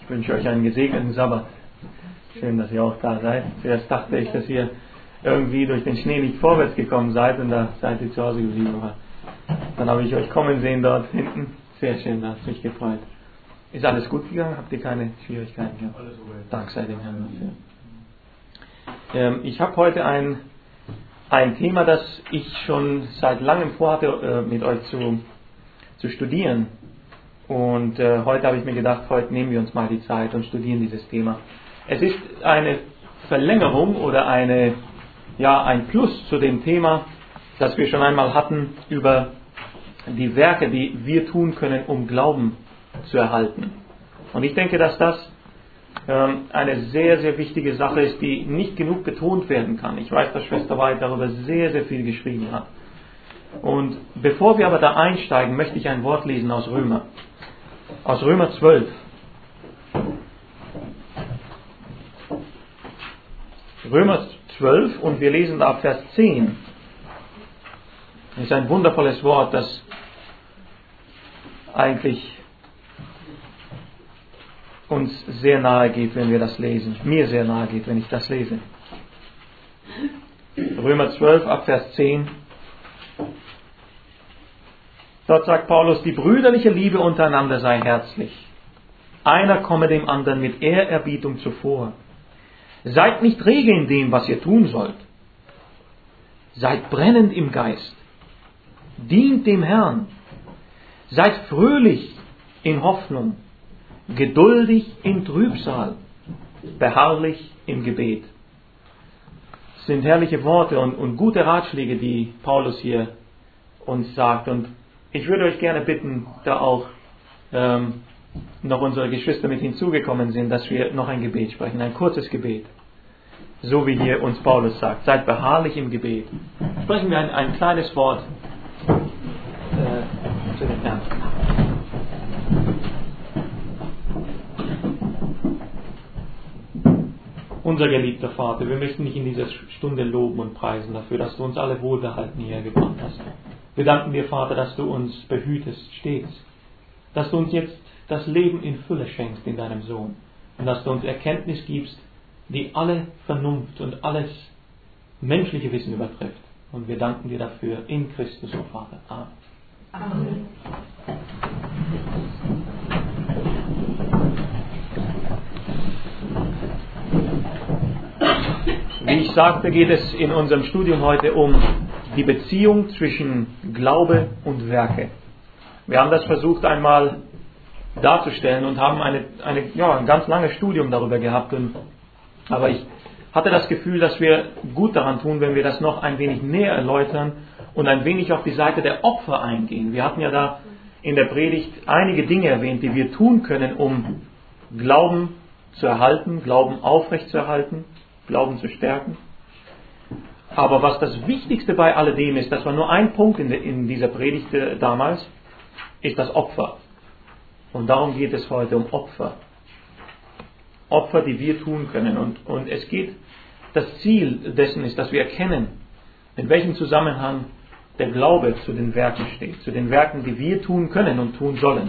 Ich wünsche euch einen gesegneten Sabbat. Schön, dass ihr auch da seid. Zuerst dachte ich, dass ihr irgendwie durch den Schnee nicht vorwärts gekommen seid und da seid ihr zu Hause geblieben. Aber dann habe ich euch kommen sehen dort hinten. Sehr schön, da hat es mich gefreut. Ist alles gut gegangen? Habt ihr keine Schwierigkeiten gehabt? Alles okay. Dank sei dem Herrn dafür. Ich habe heute ein Thema, das ich schon seit langem vorhatte, mit euch zu studieren. Und heute habe ich mir gedacht, heute nehmen wir uns mal die Zeit und studieren dieses Thema. Es ist eine Verlängerung oder ein Plus zu dem Thema, das wir schon einmal hatten, über die Werke, die wir tun können, um Glauben zu erhalten. Und ich denke, dass das eine sehr, sehr wichtige Sache ist, die nicht genug betont werden kann. Ich weiß, dass Schwester White darüber sehr, sehr viel geschrieben hat. Und bevor wir aber da einsteigen, möchte ich ein Wort lesen aus Römer. Aus Römer 12. Römer 12 und wir lesen da ab Vers 10. Das ist ein wundervolles Wort, das eigentlich uns sehr nahe geht, wenn wir das lesen. Mir sehr nahe geht, wenn ich das lese. Römer 12 ab Vers 10. Dort sagt Paulus, die brüderliche Liebe untereinander sei herzlich. Einer komme dem anderen mit Ehrerbietung zuvor. Seid nicht rege in dem, was ihr tun sollt. Seid brennend im Geist. Dient dem Herrn. Seid fröhlich in Hoffnung. Geduldig in Trübsal. Beharrlich im Gebet. Das sind herrliche Worte und gute Ratschläge, die Paulus hier uns sagt. Und ich würde euch gerne bitten, da auch noch unsere Geschwister mit hinzugekommen sind, dass wir noch ein Gebet sprechen, ein kurzes Gebet. So wie hier uns Paulus sagt, seid beharrlich im Gebet. Sprechen wir ein kleines Wort zu dem Herrn. Unser geliebter Vater, wir möchten dich in dieser Stunde loben und preisen dafür, dass du uns alle wohlbehalten hierher gebracht hast. Wir danken dir, Vater, dass du uns behütest stets, dass du uns jetzt das Leben in Fülle schenkst in deinem Sohn und dass du uns Erkenntnis gibst, die alle Vernunft und alles menschliche Wissen übertrifft. Und wir danken dir dafür in Christus, o Vater. Amen. Amen. Wie ich sagte, geht es in unserem Studium heute um die Beziehung zwischen Glaube und Werke. Wir haben das versucht einmal darzustellen und haben ein ganz langes Studium darüber gehabt. Aber ich hatte das Gefühl, dass wir gut daran tun, wenn wir das noch ein wenig näher erläutern und ein wenig auf die Seite der Opfer eingehen. Wir hatten ja da in der Predigt einige Dinge erwähnt, die wir tun können, um Glauben zu erhalten, Glauben aufrechtzuerhalten, Glauben zu stärken. Aber was das Wichtigste bei alledem ist, das war nur ein Punkt in dieser Predigt damals, ist das Opfer. Und darum geht es heute um Opfer. Opfer, die wir tun können. Und es geht, das Ziel dessen ist, dass wir erkennen, in welchem Zusammenhang der Glaube zu den Werken steht, zu den Werken, die wir tun können und tun sollen.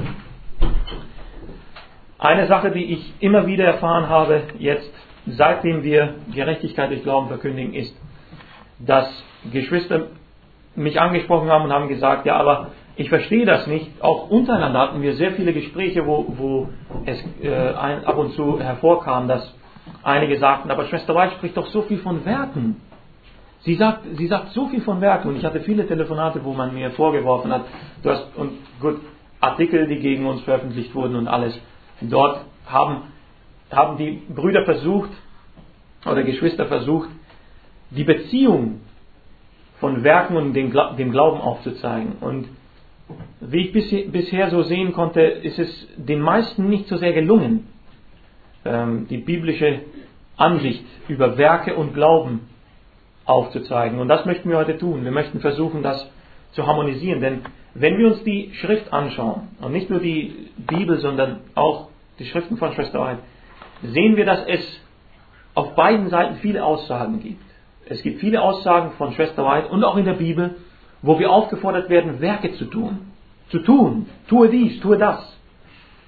Eine Sache, die ich immer wieder erfahren habe, jetzt, seitdem wir Gerechtigkeit durch Glauben verkündigen, ist, dass Geschwister mich angesprochen haben und haben gesagt, ja, aber ich verstehe das nicht. Auch untereinander hatten wir sehr viele Gespräche, wo es ab und zu hervorkam, dass einige sagten, aber Schwester White spricht doch so viel von Werken. Sie sagt so viel von Werken. Und ich hatte viele Telefonate, wo man mir vorgeworfen hat, Artikel, die gegen uns veröffentlicht wurden und alles. Dort haben die Brüder versucht, oder Geschwister versucht, die Beziehung von Werken und dem Glauben aufzuzeigen. Und wie ich bisher so sehen konnte, ist es den meisten nicht so sehr gelungen, die biblische Ansicht über Werke und Glauben aufzuzeigen. Und das möchten wir heute tun. Wir möchten versuchen, das zu harmonisieren. Denn wenn wir uns die Schrift anschauen, und nicht nur die Bibel, sondern auch die Schriften von Schwester White, sehen wir, dass es auf beiden Seiten viele Aussagen gibt. Es gibt viele Aussagen von Schwester White und auch in der Bibel, wo wir aufgefordert werden, Werke zu tun. Zu tun. Tue dies, tue das.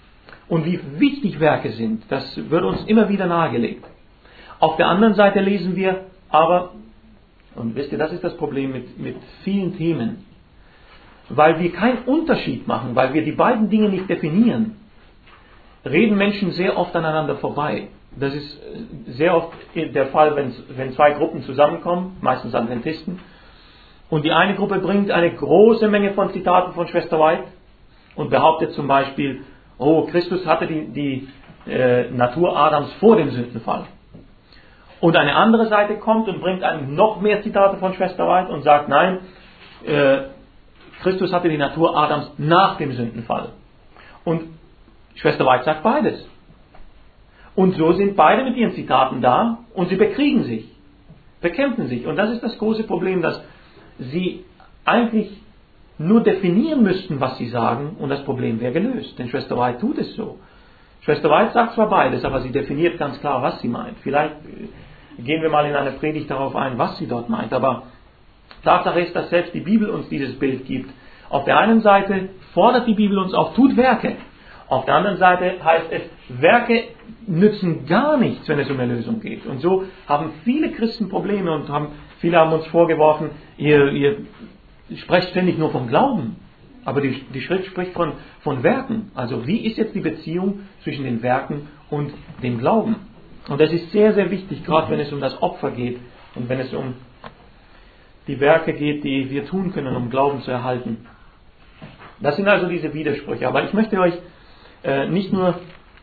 und wie wichtig Werke sind. Das wird uns immer wieder nahegelegt. Auf der anderen Seite lesen wir aber, und wisst ihr, das ist das Problem mit vielen Themen, weil wir keinen Unterschied machen, weil wir die beiden Dinge nicht definieren, reden Menschen sehr oft aneinander vorbei. Das ist sehr oft der Fall, wenn zwei Gruppen zusammenkommen, meistens Adventisten, und die eine Gruppe bringt eine große Menge von Zitaten von Schwester White und behauptet zum Beispiel, oh, Christus hatte die Natur Adams vor dem Sündenfall. Und eine andere Seite kommt und bringt einem noch mehr Zitate von Schwester White und sagt, nein, Christus hatte die Natur Adams nach dem Sündenfall. Und Schwester White sagt beides. Und so sind beide mit ihren Zitaten da und sie bekriegen sich, bekämpfen sich. Und das ist das große Problem, dass sie eigentlich nur definieren müssten, was sie sagen, und das Problem wäre gelöst. Denn Schwester White tut es so. Schwester White sagt zwar beides, aber sie definiert ganz klar, was sie meint. Vielleicht gehen wir mal in einer Predigt darauf ein, was sie dort meint. Aber Tatsache ist, dass selbst die Bibel uns dieses Bild gibt. Auf der einen Seite fordert die Bibel uns auf, tut Werke. Auf der anderen Seite heißt es, Werke nützen gar nichts, wenn es um Erlösung geht. Und so haben viele Christen Probleme und viele haben uns vorgeworfen, ihr sprecht ständig nur vom Glauben. Aber die Schrift spricht von Werken. Also wie ist jetzt die Beziehung zwischen den Werken und dem Glauben? Und das ist sehr, sehr wichtig, gerade wenn es um das Opfer geht und wenn es um die Werke geht, die wir tun können, um Glauben zu erhalten. Das sind also diese Widersprüche. Aber ich möchte euch nicht nur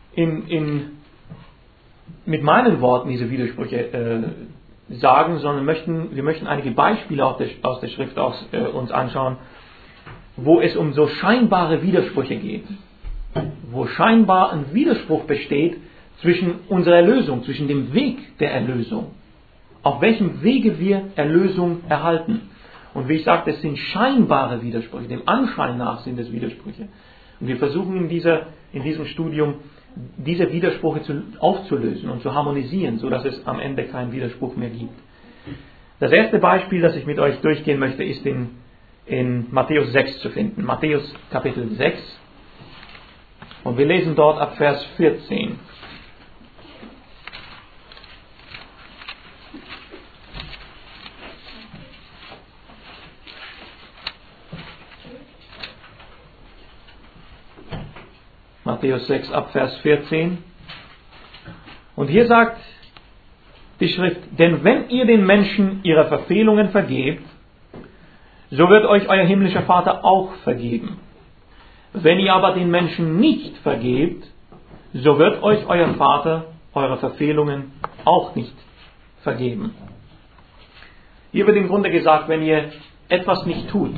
mit meinen Worten diese Widersprüche sagen, sondern wir möchten einige Beispiele aus der Schrift uns anschauen, wo es um so scheinbare Widersprüche geht. Wo scheinbar ein Widerspruch besteht zwischen unserer Erlösung, zwischen dem Weg der Erlösung. Auf welchem Wege wir Erlösung erhalten. Und wie ich sagte, es sind scheinbare Widersprüche. Dem Anschein nach sind es Widersprüche. Und wir versuchen in diesem Studium diese Widersprüche aufzulösen und zu harmonisieren, sodass es am Ende keinen Widerspruch mehr gibt. Das erste Beispiel, das ich mit euch durchgehen möchte, ist in Matthäus 6 zu finden. Matthäus Kapitel 6. Und wir lesen dort ab Vers 14. Matthäus 6 ab Vers 14. Und hier sagt die Schrift, denn wenn ihr den Menschen ihre Verfehlungen vergebt, so wird euch euer himmlischer Vater auch vergeben. Wenn ihr aber den Menschen nicht vergebt, so wird euch euer Vater eure Verfehlungen auch nicht vergeben. Hier wird im Grunde gesagt, wenn ihr etwas nicht tut,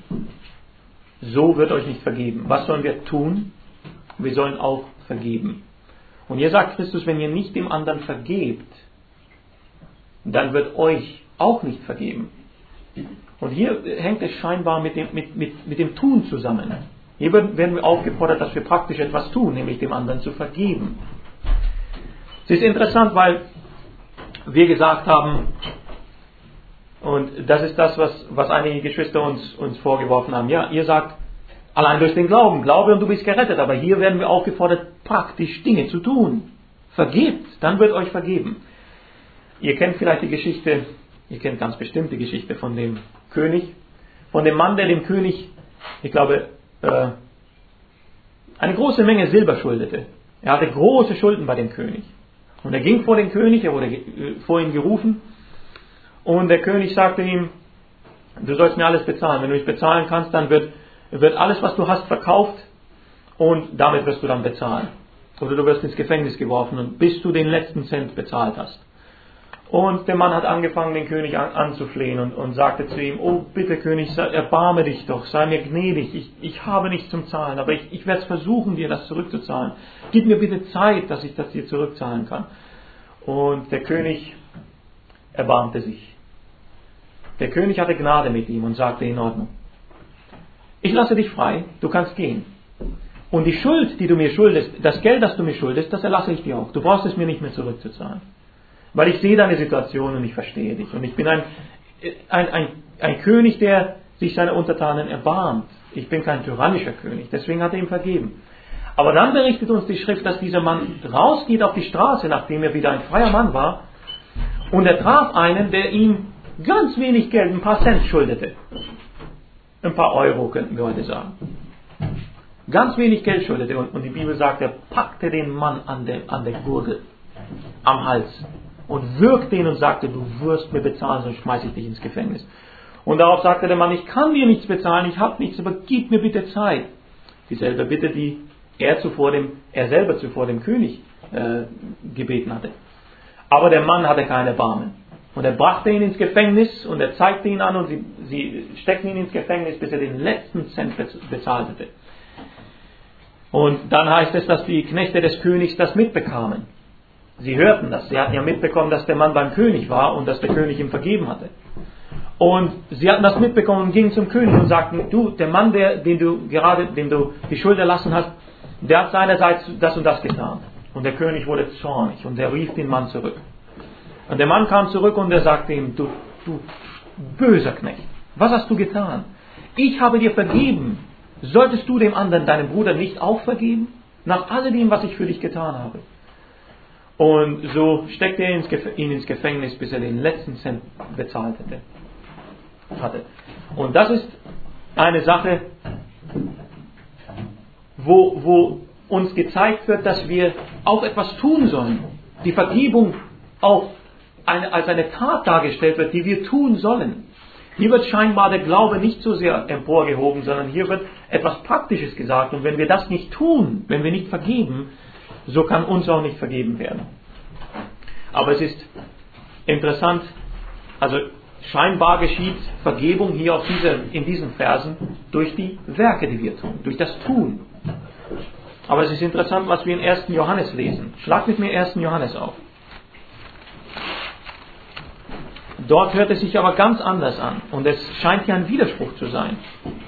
so wird euch nicht vergeben. Was sollen wir tun? Wir sollen auch vergeben. Und hier sagt Christus, wenn ihr nicht dem anderen vergebt, dann wird euch auch nicht vergeben. Und hier hängt es scheinbar mit dem Tun zusammen. Hier werden wir aufgefordert, dass wir praktisch etwas tun, nämlich dem anderen zu vergeben. Es ist interessant, weil wir gesagt haben, und das ist das, was einige Geschwister uns vorgeworfen haben, ja, ihr sagt, allein durch den Glauben, glaube und du bist gerettet, aber hier werden wir aufgefordert, praktisch Dinge zu tun. Vergebt, dann wird euch vergeben. Ihr kennt vielleicht die Geschichte, ihr kennt ganz bestimmt die Geschichte von dem König, von dem Mann, der dem König, ich glaube, eine große Menge Silber schuldete. Er hatte große Schulden bei dem König. Und er ging vor den König, er wurde vor ihn gerufen, und der König sagte ihm, du sollst mir alles bezahlen. Wenn du nicht bezahlen kannst, dann wird alles, was du hast, verkauft und damit wirst du dann bezahlen. Oder du wirst ins Gefängnis geworfen und bis du den letzten Cent bezahlt hast. Und der Mann hat angefangen, den König anzuflehen und sagte zu ihm, oh bitte König, erbarme dich doch, sei mir gnädig, ich habe nichts zum Zahlen, aber ich werde es versuchen, dir das zurückzuzahlen. Gib mir bitte Zeit, dass ich das dir zurückzahlen kann. Und der König erbarmte sich. Der König hatte Gnade mit ihm und sagte, in Ordnung. Ich lasse dich frei, du kannst gehen. Und die Schuld, die du mir schuldest, das Geld, das du mir schuldest, das erlasse ich dir auch. Du brauchst es mir nicht mehr zurückzuzahlen. Weil ich sehe deine Situation und ich verstehe dich. Und ich bin ein König, der sich seiner Untertanen erbarmt. Ich bin kein tyrannischer König, deswegen hat er ihm vergeben. Aber dann berichtet uns die Schrift, dass dieser Mann rausgeht auf die Straße, nachdem er wieder ein freier Mann war, und er traf einen, der ihm ganz wenig Geld, ein paar Cent schuldete. Ein paar Euro, könnten wir heute sagen. Ganz wenig Geld schuldete. Und die Bibel sagt, er packte den Mann an der Gurgel, am Hals, und würgte ihn und sagte, du wirst mir bezahlen, sonst schmeiße ich dich ins Gefängnis. Und darauf sagte der Mann, ich kann dir nichts bezahlen, ich habe nichts, aber gib mir bitte Zeit. Dieselbe Bitte, die er selber zuvor dem König gebeten hatte. Aber der Mann hatte kein Erbarmen. Und er brachte ihn ins Gefängnis und er zeigte ihn an und sie steckten ihn ins Gefängnis, bis er den letzten Cent bezahlt hatte. Und dann heißt es, dass die Knechte des Königs das mitbekamen. Sie hörten das. Sie hatten ja mitbekommen, dass der Mann beim König war und dass der König ihm vergeben hatte. Und sie hatten das mitbekommen und gingen zum König und sagten, du, der Mann, dem du die Schuld erlassen hast, der hat seinerseits das und das getan. Und der König wurde zornig und er rief den Mann zurück. Und der Mann kam zurück und er sagte ihm, du böser Knecht, was hast du getan? Ich habe dir vergeben. Solltest du dem anderen, deinem Bruder, nicht auch vergeben? Nach alledem, was ich für dich getan habe. Und so steckte er ihn ins Gefängnis, bis er den letzten Cent bezahlt hatte. Und das ist eine Sache, wo uns gezeigt wird, dass wir auch etwas tun sollen. Die Vergebung auch als eine Tat dargestellt wird, die wir tun sollen. Hier wird scheinbar der Glaube nicht so sehr emporgehoben, sondern hier wird etwas Praktisches gesagt. Und wenn wir das nicht tun, wenn wir nicht vergeben, so kann uns auch nicht vergeben werden. Aber es ist interessant, also scheinbar geschieht Vergebung hier in diesen Versen durch die Werke, die wir tun, durch das Tun. Aber es ist interessant, was wir in 1. Johannes lesen. Schlag mit mir 1. Johannes auf. Dort hört es sich aber ganz anders an. Und es scheint hier ein Widerspruch zu sein.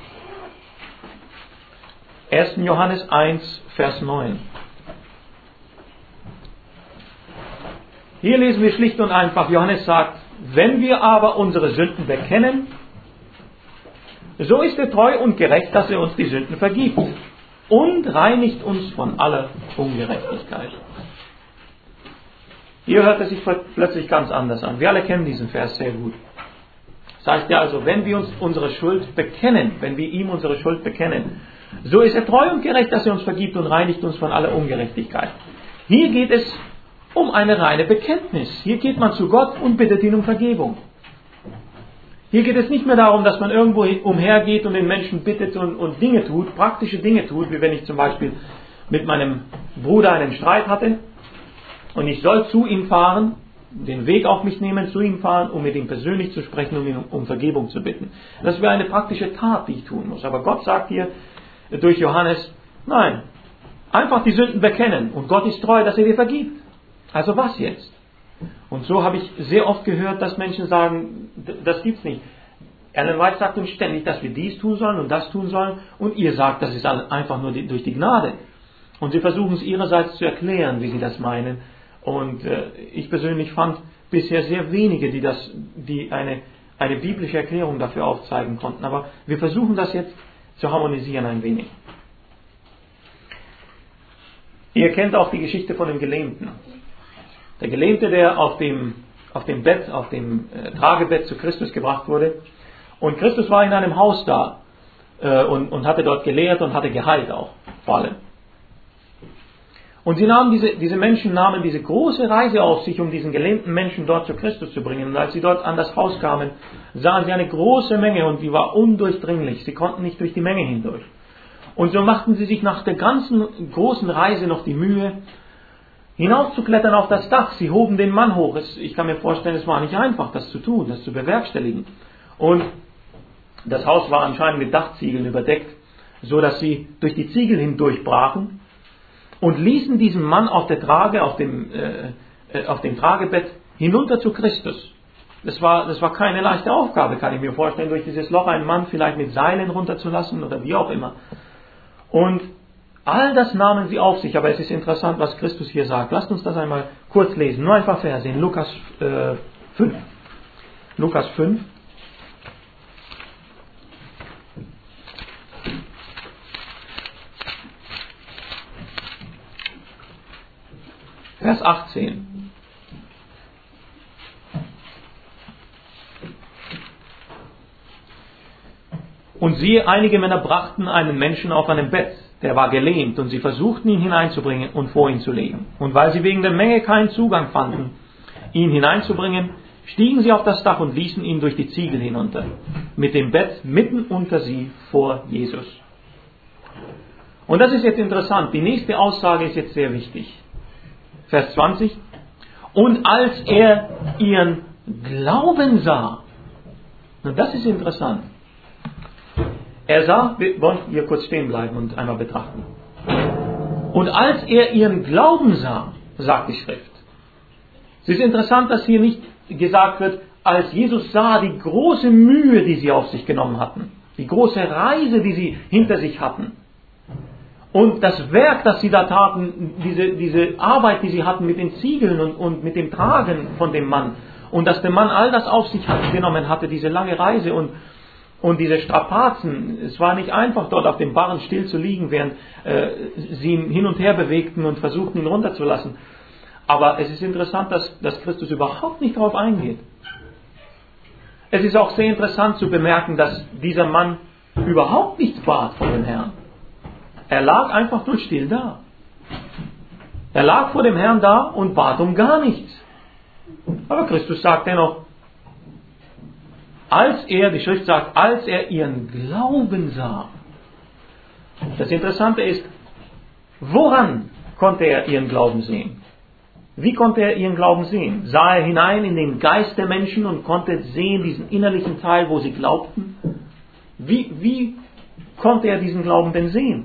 1. Johannes 1, Vers 9. Hier lesen wir schlicht und einfach, Johannes sagt, wenn wir aber unsere Sünden bekennen, so ist er treu und gerecht, dass er uns die Sünden vergibt und reinigt uns von aller Ungerechtigkeit. Hier hört es sich plötzlich ganz anders an. Wir alle kennen diesen Vers sehr gut. Das heißt ja also, wenn wir uns unsere Schuld bekennen, wenn wir ihm unsere Schuld bekennen, so ist er treu und gerecht, dass er uns vergibt und reinigt uns von aller Ungerechtigkeit. Hier geht es um eine reine Bekenntnis. Hier geht man zu Gott und bittet ihn um Vergebung. Hier geht es nicht mehr darum, dass man irgendwo umhergeht und den Menschen bittet und Dinge tut, praktische Dinge tut, wie wenn ich zum Beispiel mit meinem Bruder einen Streit hatte und ich soll zu ihm fahren, den Weg auf mich nehmen, zu ihm fahren, um mit ihm persönlich zu sprechen, um ihn um Vergebung zu bitten. Das wäre eine praktische Tat, die ich tun muss. Aber Gott sagt hier durch Johannes, nein, einfach die Sünden bekennen und Gott ist treu, dass er dir vergibt. Also was jetzt? Und so habe ich sehr oft gehört, dass Menschen sagen, das gibt's nicht. Ellen White sagt uns ständig, dass wir dies tun sollen und das tun sollen und ihr sagt, das ist einfach nur durch die Gnade. Und sie versuchen es ihrerseits zu erklären, wie sie das meinen. Und ich persönlich fand bisher sehr wenige, die eine biblische Erklärung dafür aufzeigen konnten. Aber wir versuchen das jetzt zu harmonisieren ein wenig. Ihr kennt auch die Geschichte von dem Gelähmten. Der Gelähmte, der auf dem Tragebett zu Christus gebracht wurde. Und Christus war in einem Haus da und hatte dort gelehrt und hatte geheilt auch, vor allem. Und diese Menschen nahmen diese große Reise auf sich, um diesen gelähmten Menschen dort zu Christus zu bringen. Und als sie dort an das Haus kamen, sahen sie eine große Menge und die war undurchdringlich. Sie konnten nicht durch die Menge hindurch. Und so machten sie sich nach der ganzen großen Reise noch die Mühe, hinaufzuklettern auf das Dach. Sie hoben den Mann hoch. Ich kann mir vorstellen, es war nicht einfach, das zu tun, das zu bewerkstelligen. Und das Haus war anscheinend mit Dachziegeln überdeckt, so dass sie durch die Ziegel hindurchbrachen und ließen diesen Mann auf der Trage, auf dem Tragebett hinunter zu Christus. Das war keine leichte Aufgabe, kann ich mir vorstellen, durch dieses Loch einen Mann vielleicht mit Seilen runterzulassen oder wie auch immer. Und all das nahmen sie auf sich, aber es ist interessant, was Christus hier sagt. Lasst uns das einmal kurz lesen, nur ein paar Verse in Lukas 5. Lukas 5. Vers 18. Und siehe, einige Männer brachten einen Menschen auf einem Bett, der war gelähmt, und sie versuchten ihn hineinzubringen und vor ihn zu legen. Und weil sie wegen der Menge keinen Zugang fanden, ihn hineinzubringen, stiegen sie auf das Dach und ließen ihn durch die Ziegel hinunter, mit dem Bett mitten unter sie vor Jesus. Und das ist jetzt interessant. Die nächste Aussage ist jetzt sehr wichtig. Vers 20. Und als er ihren Glauben sah, und das ist interessant. Er sah, wir wollen hier kurz stehen bleiben und einmal betrachten. Und als er ihren Glauben sah, sagt die Schrift. Es ist interessant, dass hier nicht gesagt wird, als Jesus sah die große Mühe, die sie auf sich genommen hatten, die große Reise, die sie hinter sich hatten, und das Werk, das sie da taten, diese Arbeit, die sie hatten mit den Ziegeln und mit dem Tragen von dem Mann, und dass der Mann all das auf sich genommen hatte, diese lange Reise und diese Strapazen. Es war nicht einfach, dort auf dem Barren still zu liegen, während sie ihn hin und her bewegten und versuchten, ihn runterzulassen. Aber es ist interessant, dass Christus überhaupt nicht darauf eingeht. Es ist auch sehr interessant zu bemerken, dass dieser Mann überhaupt nichts bat von dem Herrn. Er lag einfach nur still da. Er lag vor dem Herrn da und bat um gar nichts. Aber Christus sagt dennoch, die Schrift sagt, als er ihren Glauben sah. Das Interessante ist, woran konnte er ihren Glauben sehen? Wie konnte er ihren Glauben sehen? Sah er hinein in den Geist der Menschen und konnte sehen diesen innerlichen Teil, wo sie glaubten? Wie konnte er diesen Glauben denn sehen?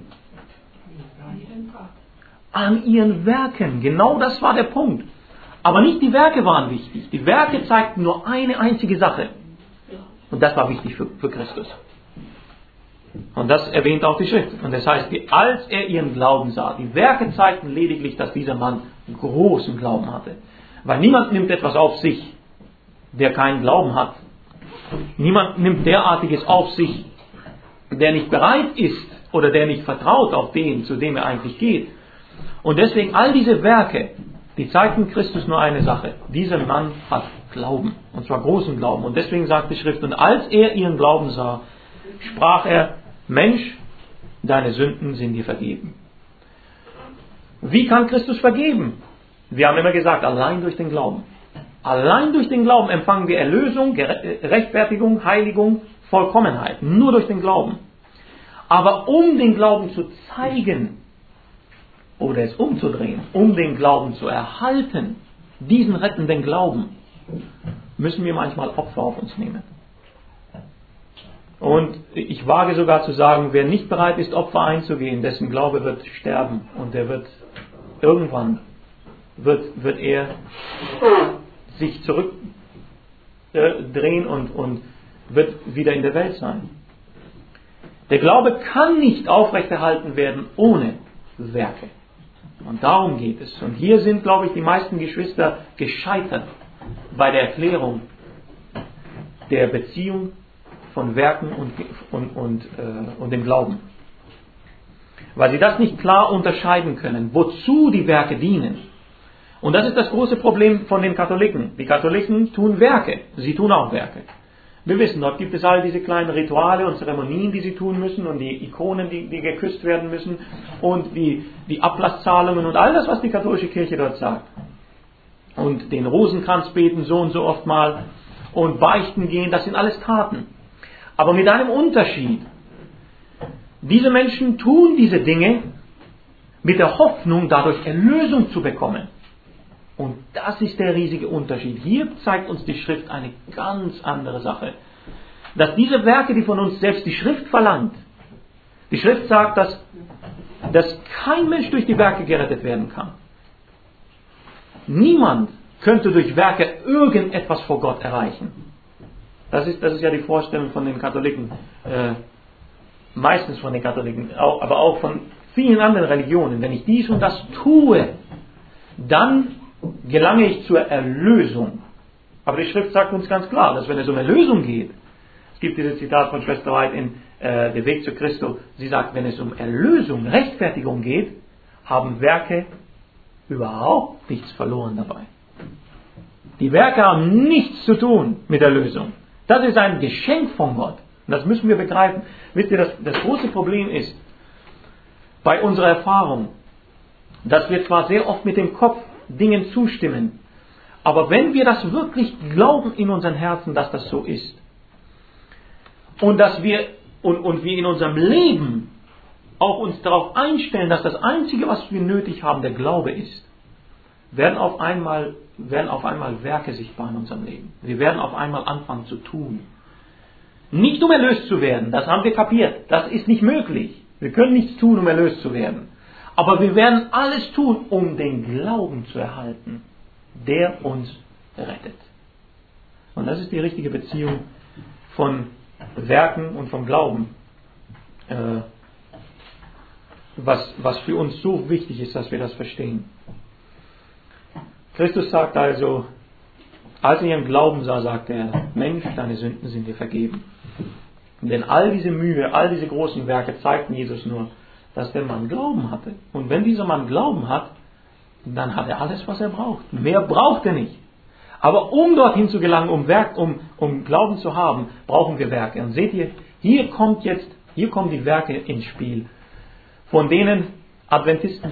An ihren Werken. Genau das war der Punkt. Aber nicht die Werke waren wichtig. Die Werke zeigten nur eine einzige Sache. Und das war wichtig für Christus. Und das erwähnt auch die Schrift. Und das heißt, als er ihren Glauben sah, die Werke zeigten lediglich, dass dieser Mann großen Glauben hatte. Weil niemand nimmt etwas auf sich, der keinen Glauben hat. Niemand nimmt derartiges auf sich, der nicht bereit ist oder der nicht vertraut auf den, zu dem er eigentlich geht. Und deswegen all diese Werke, die zeigten Christus nur eine Sache. Dieser Mann hat Glauben. Und zwar großen Glauben. Und deswegen sagt die Schrift, und als er ihren Glauben sah, sprach er, Mensch, deine Sünden sind dir vergeben. Wie kann Christus vergeben? Wir haben immer gesagt, allein durch den Glauben. Allein durch den Glauben empfangen wir Erlösung, Rechtfertigung, Heiligung, Vollkommenheit. Nur durch den Glauben. Aber um den Glauben zu zeigen, oder es umzudrehen, um den Glauben zu erhalten, diesen rettenden Glauben, müssen wir manchmal Opfer auf uns nehmen. Und ich wage sogar zu sagen, wer nicht bereit ist, Opfer einzugehen, dessen Glaube wird sterben. Und der wird irgendwann, wird er sich zurückdrehen und wird wieder in der Welt sein. Der Glaube kann nicht aufrechterhalten werden ohne Werke. Und darum geht es. Und hier sind, glaube ich, die meisten Geschwister gescheitert bei der Erklärung der Beziehung von Werken und dem Glauben. Weil sie das nicht klar unterscheiden können, wozu die Werke dienen. Und das ist das große Problem von den Katholiken. Die Katholiken tun Werke. Sie tun auch Werke. Wir wissen, dort gibt es all diese kleinen Rituale und Zeremonien, die sie tun müssen, und die Ikonen, die geküsst werden müssen, und die Ablasszahlungen und all das, was die katholische Kirche dort sagt. Und den Rosenkranz beten so und so oft mal und beichten gehen, das sind alles Taten. Aber mit einem Unterschied. Diese Menschen tun diese Dinge mit der Hoffnung, dadurch Erlösung zu bekommen. Und das ist der riesige Unterschied. Hier zeigt uns die Schrift eine ganz andere Sache. Dass diese Werke, die von uns selbst die Schrift verlangt, die Schrift sagt, dass kein Mensch durch die Werke gerettet werden kann. Niemand könnte durch Werke irgendetwas vor Gott erreichen. Das ist ja die Vorstellung von den Katholiken, meistens von den Katholiken, aber auch von vielen anderen Religionen. Wenn ich dies und das tue, dann gelange ich zur Erlösung. Aber die Schrift sagt uns ganz klar, dass wenn es um Erlösung geht, es gibt dieses Zitat von Schwester White in Der Weg zu Christo, sie sagt, wenn es um Erlösung, Rechtfertigung geht, haben Werke überhaupt nichts verloren dabei. Die Werke haben nichts zu tun mit der Lösung. Das ist ein Geschenk von Gott. Und das müssen wir begreifen. Wisst ihr, das große Problem ist, bei unserer Erfahrung, dass wir zwar sehr oft mit dem Kopf Dingen zustimmen, aber wenn wir das wirklich glauben in unseren Herzen, dass das so ist, und dass wir in unserem Leben auch uns darauf einstellen, dass das Einzige, was wir nötig haben, der Glaube ist, werden auf einmal Werke sichtbar in unserem Leben. Wir werden auf einmal anfangen zu tun. Nicht um erlöst zu werden, das haben wir kapiert, das ist nicht möglich. Wir können nichts tun, um erlöst zu werden. Aber wir werden alles tun, um den Glauben zu erhalten, der uns rettet. Und das ist die richtige Beziehung von Werken und vom Glauben, was für uns so wichtig ist, dass wir das verstehen. Christus sagt also, als er ihren Glauben sah, sagte er, Mensch, deine Sünden sind dir vergeben. Denn all diese Mühe, all diese großen Werke zeigten Jesus nur, dass der Mann Glauben hatte. Und wenn dieser Mann Glauben hat, dann hat er alles, was er braucht. Mehr braucht er nicht. Aber um dorthin zu gelangen, um Glauben zu haben, brauchen wir Werke. Und seht ihr, hier kommen die Werke ins Spiel, von denen Adventisten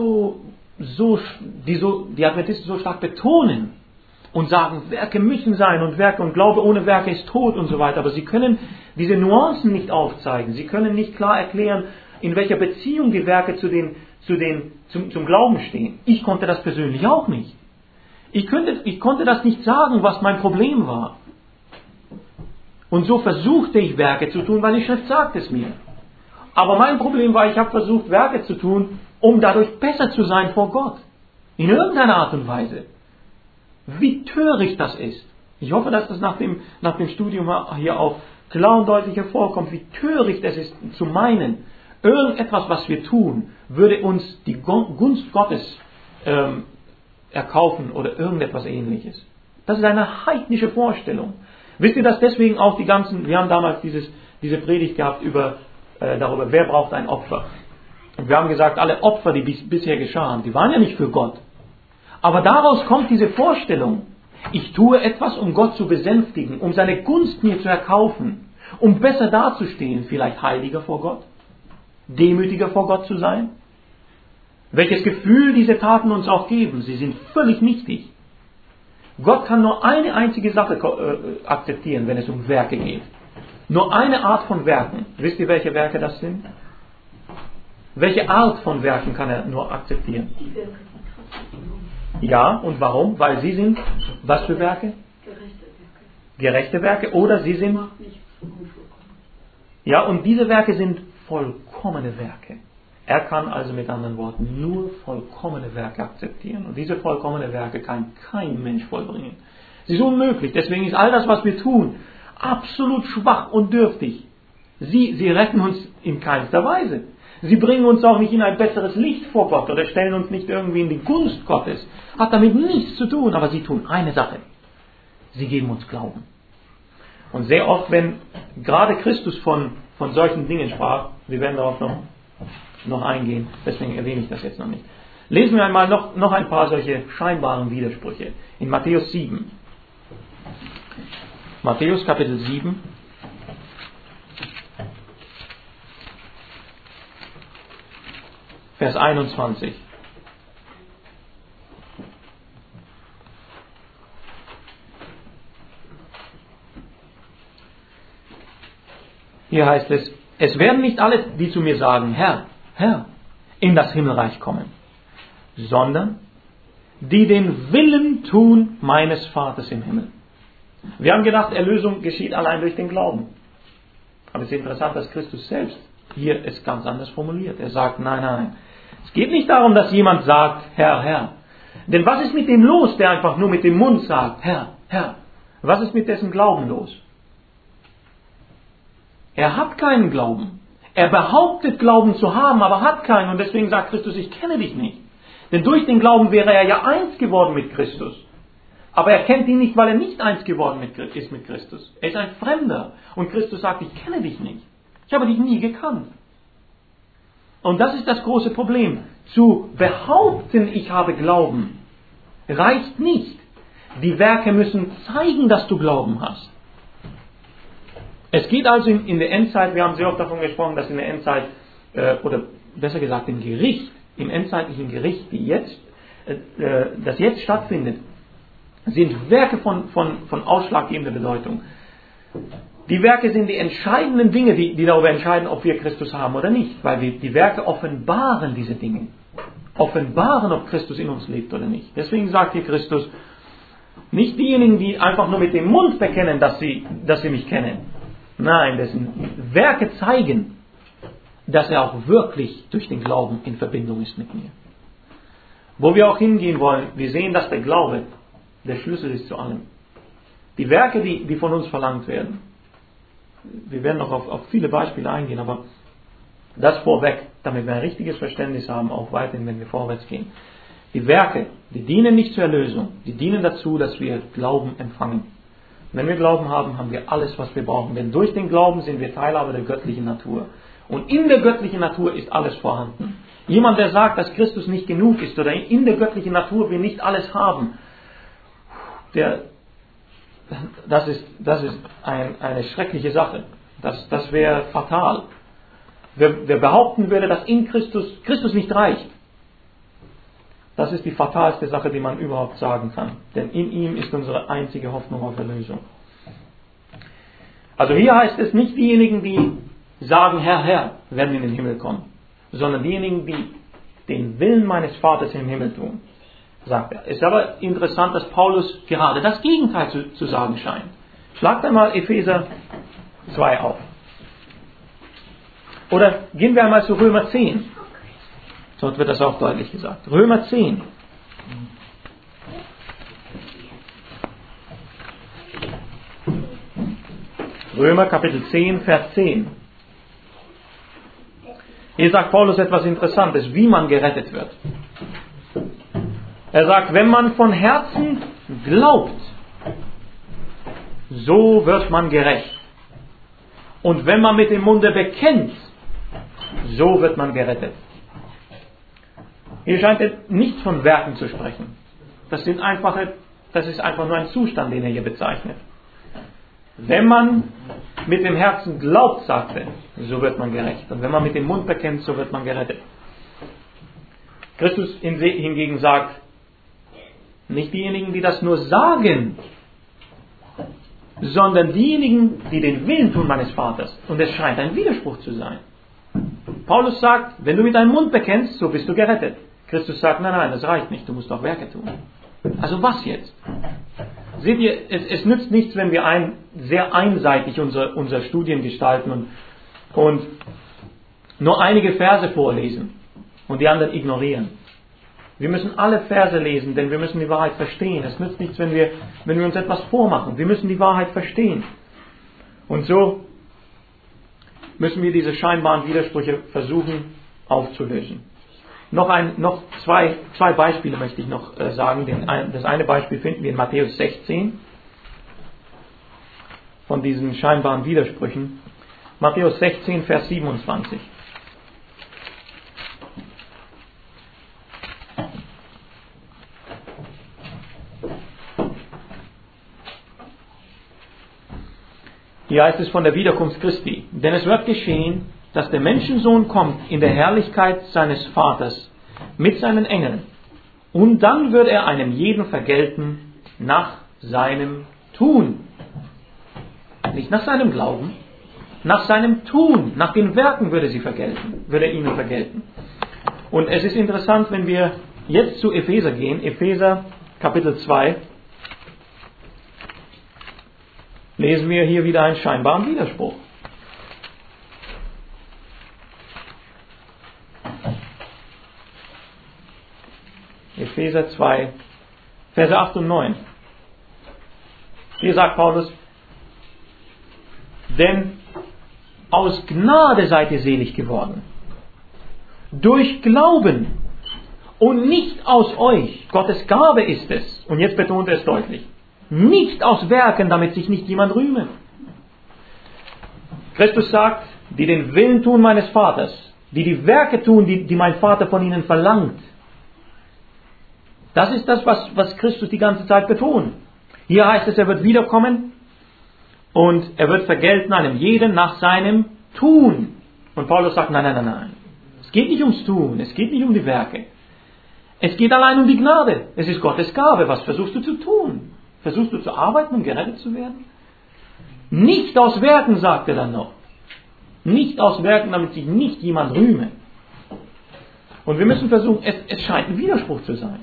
die Adventisten so stark betonen und sagen, Werke müssen sein und Werke und Glaube ohne Werke ist tot und so weiter. Aber sie können diese Nuancen nicht aufzeigen. Sie können nicht klar erklären, in welcher Beziehung die Werke zum Glauben stehen. Ich konnte das persönlich auch nicht. Ich konnte das nicht sagen, was mein Problem war. Und so versuchte ich Werke zu tun, weil die Schrift sagt es mir. Aber mein Problem war, ich habe versucht Werke zu tun, um dadurch besser zu sein vor Gott. In irgendeiner Art und Weise. Wie töricht das ist. Ich hoffe, dass das nach dem Studium hier auch klar und deutlich hervorkommt, wie töricht es ist zu meinen, irgendetwas, was wir tun, würde uns die Gunst Gottes erkaufen oder irgendetwas Ähnliches. Das ist eine heidnische Vorstellung. Wisst ihr, dass deswegen auch wir haben damals diese Predigt gehabt darüber, wer braucht ein Opfer. Und wir haben gesagt, alle Opfer, die bisher geschahen, die waren ja nicht für Gott. Aber daraus kommt diese Vorstellung, ich tue etwas, um Gott zu besänftigen, um seine Gunst mir zu erkaufen, um besser dazustehen, vielleicht heiliger vor Gott, demütiger vor Gott zu sein. Welches Gefühl diese Taten uns auch geben, sie sind völlig nichtig. Gott kann nur eine einzige Sache akzeptieren, wenn es um Werke geht. Nur eine Art von Werken. Wisst ihr, welche Werke das sind? Welche Art von Werken kann er nur akzeptieren? Die Werke von Christus. Ja, und warum? Weil sie sind, was für Werke? Gerechte Werke. Oder sie sind... Ja, und diese Werke sind vollkommene Werke. Er kann also mit anderen Worten nur vollkommene Werke akzeptieren. Und diese vollkommene Werke kann kein Mensch vollbringen. Sie sind unmöglich. Deswegen ist all das, was wir tun, absolut schwach und dürftig. Sie retten uns in keinster Weise. Sie bringen uns auch nicht in ein besseres Licht vor Gott oder stellen uns nicht irgendwie in die Gunst Gottes. Hat damit nichts zu tun, aber sie tun eine Sache. Sie geben uns Glauben. Und sehr oft, wenn gerade Christus von solchen Dingen sprach, wir werden darauf noch eingehen, deswegen erwähne ich das jetzt noch nicht. Lesen wir einmal noch ein paar solche scheinbaren Widersprüche. In Matthäus 7. Matthäus Kapitel 7. Vers 21. Hier heißt es, es werden nicht alle, die zu mir sagen, Herr, Herr, in das Himmelreich kommen, sondern die den Willen tun meines Vaters im Himmel. Wir haben gedacht, Erlösung geschieht allein durch den Glauben. Aber es ist interessant, dass Christus selbst hier es ganz anders formuliert. Er sagt, nein. Es geht nicht darum, dass jemand sagt, Herr, Herr. Denn was ist mit dem los, der einfach nur mit dem Mund sagt, Herr, Herr? Was ist mit dessen Glauben los? Er hat keinen Glauben. Er behauptet, Glauben zu haben, aber hat keinen. Und deswegen sagt Christus, ich kenne dich nicht. Denn durch den Glauben wäre er ja eins geworden mit Christus. Aber er kennt ihn nicht, weil er nicht eins geworden ist mit Christus. Er ist ein Fremder. Und Christus sagt, ich kenne dich nicht. Ich habe dich nie gekannt. Und das ist das große Problem. Zu behaupten, ich habe Glauben, reicht nicht. Die Werke müssen zeigen, dass du Glauben hast. Es geht also in der Endzeit, wir haben sehr oft davon gesprochen, dass in der Endzeit, oder besser gesagt im Gericht, im endzeitlichen Gericht, das jetzt stattfindet, sind Werke von ausschlaggebender Bedeutung. Die Werke sind die entscheidenden Dinge, die darüber entscheiden, ob wir Christus haben oder nicht. Weil die Werke offenbaren diese Dinge. Offenbaren, ob Christus in uns lebt oder nicht. Deswegen sagt hier Christus, nicht diejenigen, die einfach nur mit dem Mund bekennen, dass sie mich kennen. Nein, dessen Werke zeigen, dass er auch wirklich durch den Glauben in Verbindung ist mit mir. Wo wir auch hingehen wollen, wir sehen, dass der Glaube der Schlüssel ist zu allem. Die Werke, die von uns verlangt werden, wir werden noch auf viele Beispiele eingehen, aber das vorweg, damit wir ein richtiges Verständnis haben, auch weiterhin, wenn wir vorwärts gehen. Die Werke, die dienen nicht zur Erlösung, die dienen dazu, dass wir Glauben empfangen. Wenn wir Glauben haben, haben wir alles, was wir brauchen. Denn durch den Glauben sind wir Teilhaber der göttlichen Natur. Und in der göttlichen Natur ist alles vorhanden. Jemand, der sagt, dass Christus nicht genug ist oder in der göttlichen Natur wir nicht alles haben, das ist eine schreckliche Sache. Das wäre fatal. Wer behaupten würde, dass in Christus nicht reicht, das ist die fatalste Sache, die man überhaupt sagen kann. Denn in ihm ist unsere einzige Hoffnung auf Erlösung. Also hier heißt es nicht diejenigen, die sagen, Herr, Herr, werden in den Himmel kommen, sondern diejenigen, die den Willen meines Vaters im Himmel tun, sagt er. Es ist aber interessant, dass Paulus gerade das Gegenteil zu sagen scheint. Schlagt einmal Epheser 2 auf. Oder gehen wir einmal zu Römer 10. Dort wird das auch deutlich gesagt. Römer 10. Römer Kapitel 10, Vers 10. Hier sagt Paulus etwas Interessantes, wie man gerettet wird. Er sagt, wenn man von Herzen glaubt, so wird man gerecht. Und wenn man mit dem Munde bekennt, so wird man gerettet. Hier scheint er nicht von Werken zu sprechen. Das ist einfach nur ein Zustand, den er hier bezeichnet. Wenn man mit dem Herzen glaubt, sagt er, so wird man gerecht. Und wenn man mit dem Mund bekennt, so wird man gerettet. Christus hingegen sagt, nicht diejenigen, die das nur sagen, sondern diejenigen, die den Willen tun meines Vaters. Und es scheint ein Widerspruch zu sein. Paulus sagt, wenn du mit deinem Mund bekennst, so bist du gerettet. Christus sagt, nein, das reicht nicht, du musst auch Werke tun. Also was jetzt? Seht ihr, es nützt nichts, wenn wir sehr einseitig unser Studien gestalten und nur einige Verse vorlesen und die anderen ignorieren. Wir müssen alle Verse lesen, denn wir müssen die Wahrheit verstehen. Es nützt nichts, wenn wir uns etwas vormachen. Wir müssen die Wahrheit verstehen. Und so müssen wir diese scheinbaren Widersprüche versuchen aufzulösen. Noch zwei Beispiele möchte ich noch sagen. Das eine Beispiel finden wir in Matthäus 16 von diesen scheinbaren Widersprüchen. Matthäus 16, Vers 27. Hier heißt es von der Wiederkunft Christi. Denn es wird geschehen, dass der Menschensohn kommt in der Herrlichkeit seines Vaters mit seinen Engeln. Und dann wird er einem jeden vergelten nach seinem Tun. Nicht nach seinem Glauben, nach seinem Tun, nach den Werken würde er ihnen vergelten. Und es ist interessant, wenn wir jetzt zu Epheser gehen, Epheser Kapitel 2, lesen wir hier wieder einen scheinbaren Widerspruch. Epheser 2, Verse 8 und 9. Hier sagt Paulus, denn aus Gnade seid ihr selig geworden, durch Glauben und nicht aus euch. Gottes Gabe ist es, und jetzt betont er es deutlich, nicht aus Werken, damit sich nicht jemand rühme. Christus sagt, die den Willen tun meines Vaters, die Werke tun, die mein Vater von ihnen verlangt. Das ist das, was Christus die ganze Zeit betont. Hier heißt es, er wird wiederkommen und er wird vergelten einem jeden nach seinem Tun. Und Paulus sagt, nein. Es geht nicht ums Tun, es geht nicht um die Werke. Es geht allein um die Gnade. Es ist Gottes Gabe. Was versuchst du zu tun? Versuchst du zu arbeiten, um gerettet zu werden? Nicht aus Werken, sagt er dann noch. Nicht aus Werken, damit sich nicht jemand rühme. Und wir müssen versuchen, es scheint ein Widerspruch zu sein.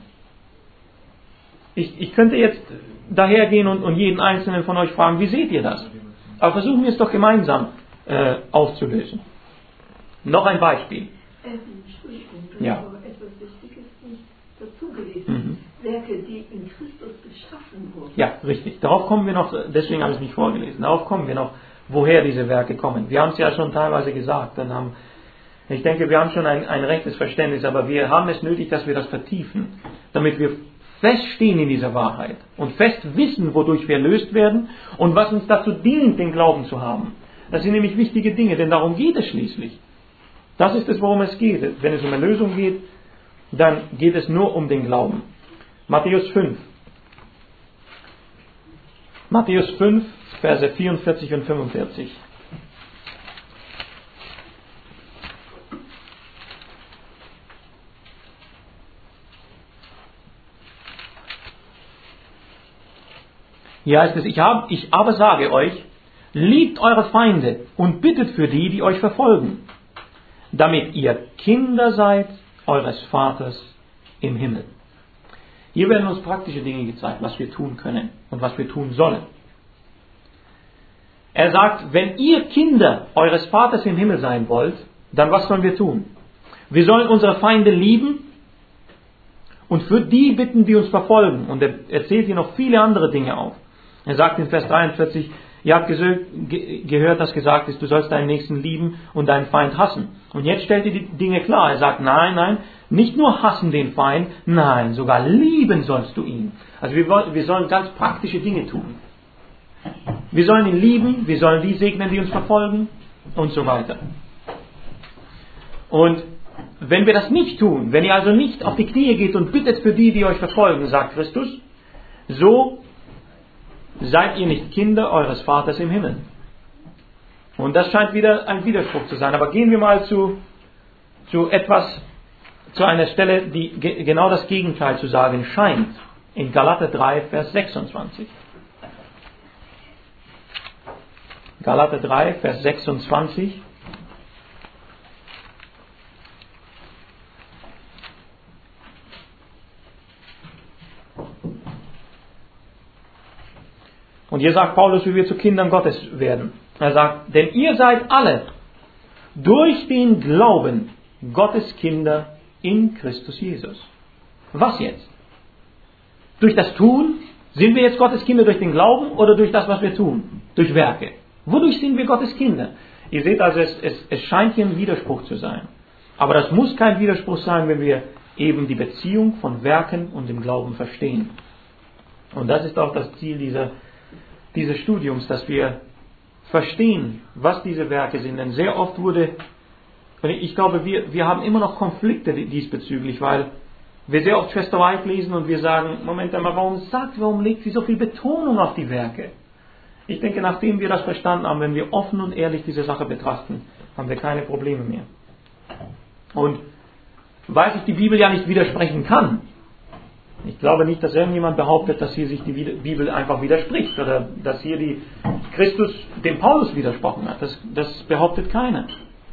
Ich könnte jetzt dahergehen und jeden Einzelnen von euch fragen, wie seht ihr das? Aber versuchen wir es doch gemeinsam aufzulösen. Noch ein Beispiel. Entschuldigung, du Ja. hast aber etwas Wichtiges nicht dazu gelesen. Werke, die in Christus geschaffen wurden. Ja, richtig. Darauf kommen wir noch, deswegen habe ich es nicht vorgelesen, darauf kommen wir noch, woher diese Werke kommen. Wir haben es ja schon teilweise gesagt. Ich denke, wir haben schon ein rechtes Verständnis, aber wir haben es nötig, dass wir das vertiefen, damit wir feststehen in dieser Wahrheit und fest wissen, wodurch wir erlöst werden und was uns dazu dient, den Glauben zu haben. Das sind nämlich wichtige Dinge, denn darum geht es schließlich. Das ist es, worum es geht. Wenn es um Erlösung geht, dann geht es nur um den Glauben. Matthäus 5. Matthäus 5, Verse 44 und 45. Hier heißt es, ich aber sage euch, liebt eure Feinde und bittet für die, die euch verfolgen, damit ihr Kinder seid eures Vaters im Himmel. Hier werden uns praktische Dinge gezeigt, was wir tun können und was wir tun sollen. Er sagt, wenn ihr Kinder eures Vaters im Himmel sein wollt, dann was sollen wir tun? Wir sollen unsere Feinde lieben und für die bitten, die uns verfolgen. Und er zählt hier noch viele andere Dinge auf. Er sagt in Vers 43, ihr habt gehört, dass gesagt ist, du sollst deinen Nächsten lieben und deinen Feind hassen. Und jetzt stellt er die Dinge klar. Er sagt, nein, nicht nur hassen den Feind, nein, sogar lieben sollst du ihn. Also wir sollen ganz praktische Dinge tun. Wir sollen ihn lieben, wir sollen die segnen, die uns verfolgen und so weiter. Und wenn wir das nicht tun, wenn ihr also nicht auf die Knie geht und bittet für die, die euch verfolgen, sagt Christus, so seid ihr nicht Kinder eures Vaters im Himmel. Und das scheint wieder ein Widerspruch zu sein. Aber gehen wir mal zu einer Stelle, die genau das Gegenteil zu sagen scheint. In Galater 3, Vers 26. Galater 3, Vers 26. Und hier sagt Paulus, wie wir zu Kindern Gottes werden. Er sagt, denn ihr seid alle durch den Glauben Gottes Kinder in Christus Jesus. Was jetzt? Durch das Tun? Sind wir jetzt Gottes Kinder durch den Glauben oder durch das, was wir tun? Durch Werke. Wodurch sind wir Gottes Kinder? Ihr seht also, es scheint hier ein Widerspruch zu sein. Aber das muss kein Widerspruch sein, wenn wir eben die Beziehung von Werken und dem Glauben verstehen. Und das ist auch das Ziel dieses Studiums, dass wir verstehen, was diese Werke sind. Denn sehr oft ich glaube, wir haben immer noch Konflikte diesbezüglich, weil wir sehr oft Schwester White lesen und wir sagen, Moment einmal, warum legt sie so viel Betonung auf die Werke? Ich denke, nachdem wir das verstanden haben, wenn wir offen und ehrlich diese Sache betrachten, haben wir keine Probleme mehr. Und weil sich die Bibel ja nicht widersprechen kann, ich glaube nicht, dass irgendjemand behauptet, dass hier sich die Bibel einfach widerspricht oder dass hier Christus dem Paulus widersprochen hat. Das behauptet keiner.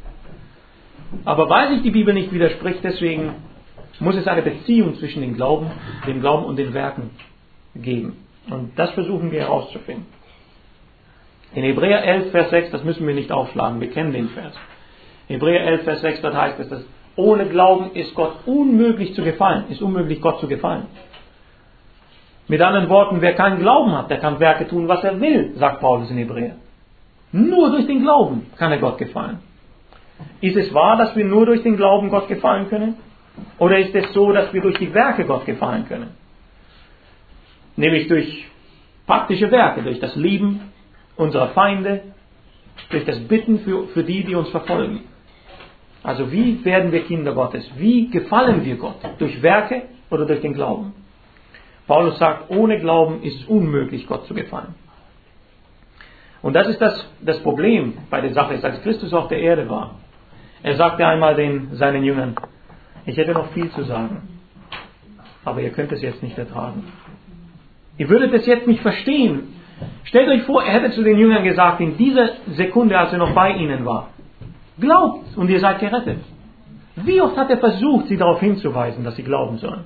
Aber weil sich die Bibel nicht widerspricht, deswegen muss es eine Beziehung zwischen dem Glauben und den Werken geben. Und das versuchen wir herauszufinden. In Hebräer 11, Vers 6, das müssen wir nicht aufschlagen, wir kennen den Vers. Hebräer 11, Vers 6, dort heißt es, dass ohne Glauben ist Gott unmöglich zu gefallen, ist unmöglich Gott zu gefallen. Mit anderen Worten, wer keinen Glauben hat, der kann Werke tun, was er will, sagt Paulus in Hebräer. Nur durch den Glauben kann er Gott gefallen. Ist es wahr, dass wir nur durch den Glauben Gott gefallen können? Oder ist es so, dass wir durch die Werke Gott gefallen können? Nämlich durch praktische Werke, durch das Lieben unserer Feinde, durch das Bitten für die, die uns verfolgen. Also wie werden wir Kinder Gottes? Wie gefallen wir Gott? Durch Werke oder durch den Glauben? Paulus sagt, ohne Glauben ist es unmöglich, Gott zu gefallen. Und das ist das Problem bei der Sache, als Christus auf der Erde war. Er sagte einmal seinen Jüngern, ich hätte noch viel zu sagen, aber ihr könnt es jetzt nicht ertragen. Ihr würdet es jetzt nicht verstehen. Stellt euch vor, er hätte zu den Jüngern gesagt, in dieser Sekunde, als er noch bei ihnen war, glaubt und ihr seid gerettet. Wie oft hat er versucht, sie darauf hinzuweisen, dass sie glauben sollen?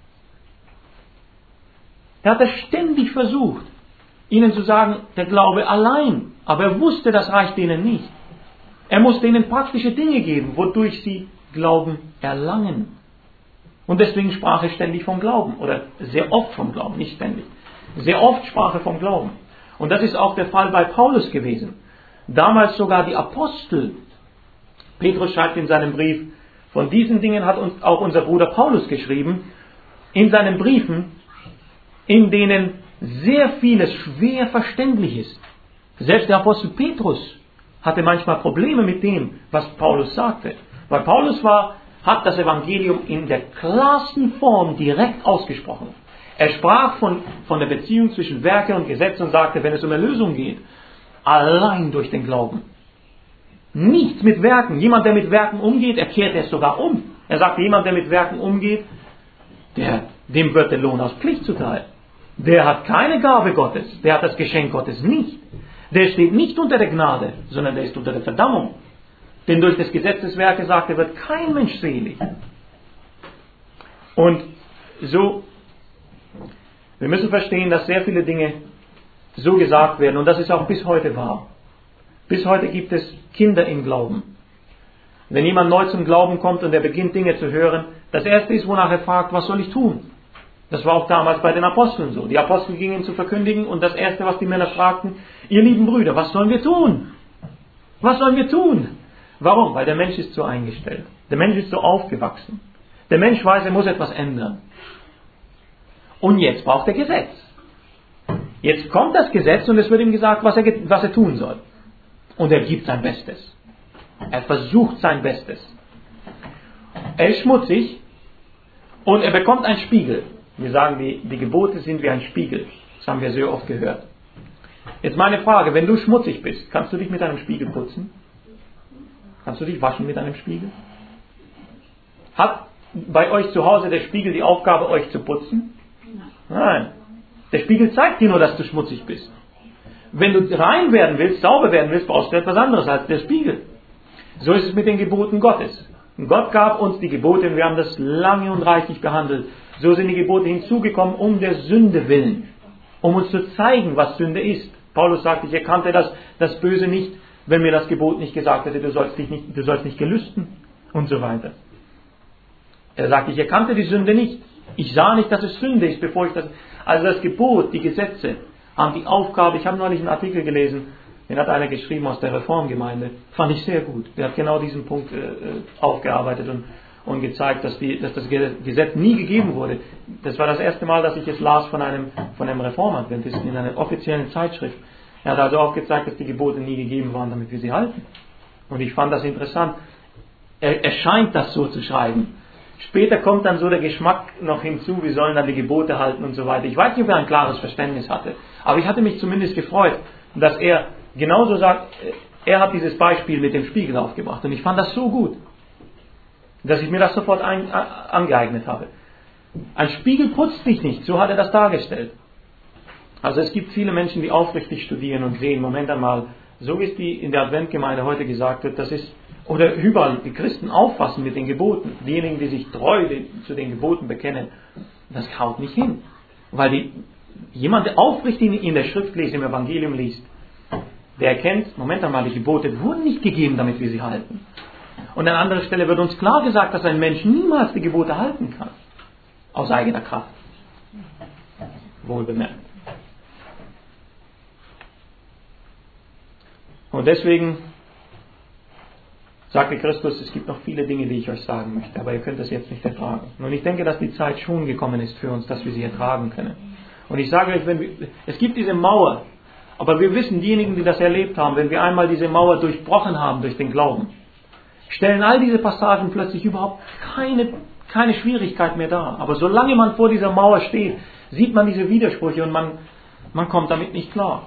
Er hat es ständig versucht, ihnen zu sagen, der Glaube allein. Aber er wusste, das reicht ihnen nicht. Er musste ihnen praktische Dinge geben, wodurch sie Glauben erlangen. Und deswegen sprach er ständig vom Glauben. Oder sehr oft vom Glauben, nicht ständig. Sehr oft sprach er vom Glauben. Und das ist auch der Fall bei Paulus gewesen. Damals sogar die Apostel. Petrus schreibt in seinem Brief, von diesen Dingen hat uns auch unser Bruder Paulus geschrieben, in seinen Briefen, in denen sehr vieles schwer verständlich ist. Selbst der Apostel Petrus hatte manchmal Probleme mit dem, was Paulus sagte. Weil Paulus hat das Evangelium in der klarsten Form direkt ausgesprochen. Er sprach von der Beziehung zwischen Werke und Gesetz und sagte, wenn es um Erlösung geht, allein durch den Glauben. Nichts mit Werken. Jemand, der mit Werken umgeht, er kehrt es sogar um. Er sagt, jemand, der mit Werken umgeht, dem wird der Lohn aus Pflicht zuteil. Der hat keine Gabe Gottes, der hat das Geschenk Gottes nicht. Der steht nicht unter der Gnade, sondern der ist unter der Verdammung. Denn durch das Gesetz des Werkes, sagt er, wird kein Mensch selig. Und so, wir müssen verstehen, dass sehr viele Dinge so gesagt werden und das ist auch bis heute wahr. Bis heute gibt es Kinder im Glauben. Wenn jemand neu zum Glauben kommt und er beginnt Dinge zu hören, das erste ist, wonach er fragt, was soll ich tun? Das war auch damals bei den Aposteln so. Die Apostel gingen zu verkündigen und das erste, was die Männer fragten, ihr lieben Brüder, was sollen wir tun? Was sollen wir tun? Warum? Weil der Mensch ist so eingestellt. Der Mensch ist so aufgewachsen. Der Mensch weiß, er muss etwas ändern. Und jetzt braucht er Gesetz. Jetzt kommt das Gesetz und es wird ihm gesagt, was er tun soll. Und er gibt sein Bestes. Er versucht sein Bestes. Er ist schmutzig und er bekommt einen Spiegel. Wir sagen, die Gebote sind wie ein Spiegel. Das haben wir sehr oft gehört. Jetzt meine Frage, wenn du schmutzig bist, kannst du dich mit einem Spiegel putzen? Kannst du dich waschen mit einem Spiegel? Hat bei euch zu Hause der Spiegel die Aufgabe, euch zu putzen? Nein. Der Spiegel zeigt dir nur, dass du schmutzig bist. Wenn du rein werden willst, sauber werden willst, brauchst du etwas anderes als der Spiegel. So ist es mit den Geboten Gottes. Gott gab uns die Gebote und wir haben das lange und reichlich behandelt. So sind die Gebote hinzugekommen um der Sünde willen. Um uns zu zeigen, was Sünde ist. Paulus sagt, ich erkannte das Böse nicht, wenn mir das Gebot nicht gesagt hätte, du sollst nicht gelüsten und so weiter. Er sagt, ich erkannte die Sünde nicht. Ich sah nicht, dass es Sünde ist, bevor ich das... Also das Gebot, die Gesetze haben die Aufgabe, ich habe neulich einen Artikel gelesen, den hat einer geschrieben aus der Reformgemeinde, fand ich sehr gut. Der hat genau diesen Punkt aufgearbeitet und gezeigt, dass das Gesetz nie gegeben wurde. Das war das erste Mal, dass ich es las von einem Reformadventisten in einer offiziellen Zeitschrift. Er hat also aufgezeigt, dass die Gebote nie gegeben waren, damit wir sie halten. Und ich fand das interessant. Er scheint das so zu schreiben. Später kommt dann so der Geschmack noch hinzu, wir sollen dann die Gebote halten und so weiter. Ich weiß nicht, ob er ein klares Verständnis hatte, aber ich hatte mich zumindest gefreut, dass er genauso sagt, er hat dieses Beispiel mit dem Spiegel aufgebracht und ich fand das so gut, dass ich mir das sofort angeeignet habe. Ein Spiegel putzt dich nicht, so hat er das dargestellt. Also es gibt viele Menschen, die aufrichtig studieren und sehen, Moment einmal, so wie es in der Adventgemeinde heute gesagt wird, das ist, oder überall die Christen auffassen mit den Geboten, diejenigen, die sich treu zu den Geboten bekennen, das haut nicht hin. Weil jemand, der aufrichtig in der Schrift liest, im Evangelium liest, der erkennt, Moment einmal, die Gebote wurden nicht gegeben, damit wir sie halten. Und an anderer Stelle wird uns klar gesagt, dass ein Mensch niemals die Gebote halten kann. Aus eigener Kraft. Wohlbemerkt. Und deswegen sagte Christus, es gibt noch viele Dinge, die ich euch sagen möchte, aber ihr könnt das jetzt nicht ertragen. Und ich denke, dass die Zeit schon gekommen ist für uns, dass wir sie ertragen können. Und ich sage euch, es gibt diese Mauer, aber wir wissen, diejenigen, die das erlebt haben, wenn wir einmal diese Mauer durchbrochen haben durch den Glauben, stellen all diese Passagen plötzlich überhaupt keine Schwierigkeit mehr dar. Aber solange man vor dieser Mauer steht, sieht man diese Widersprüche und man kommt damit nicht klar.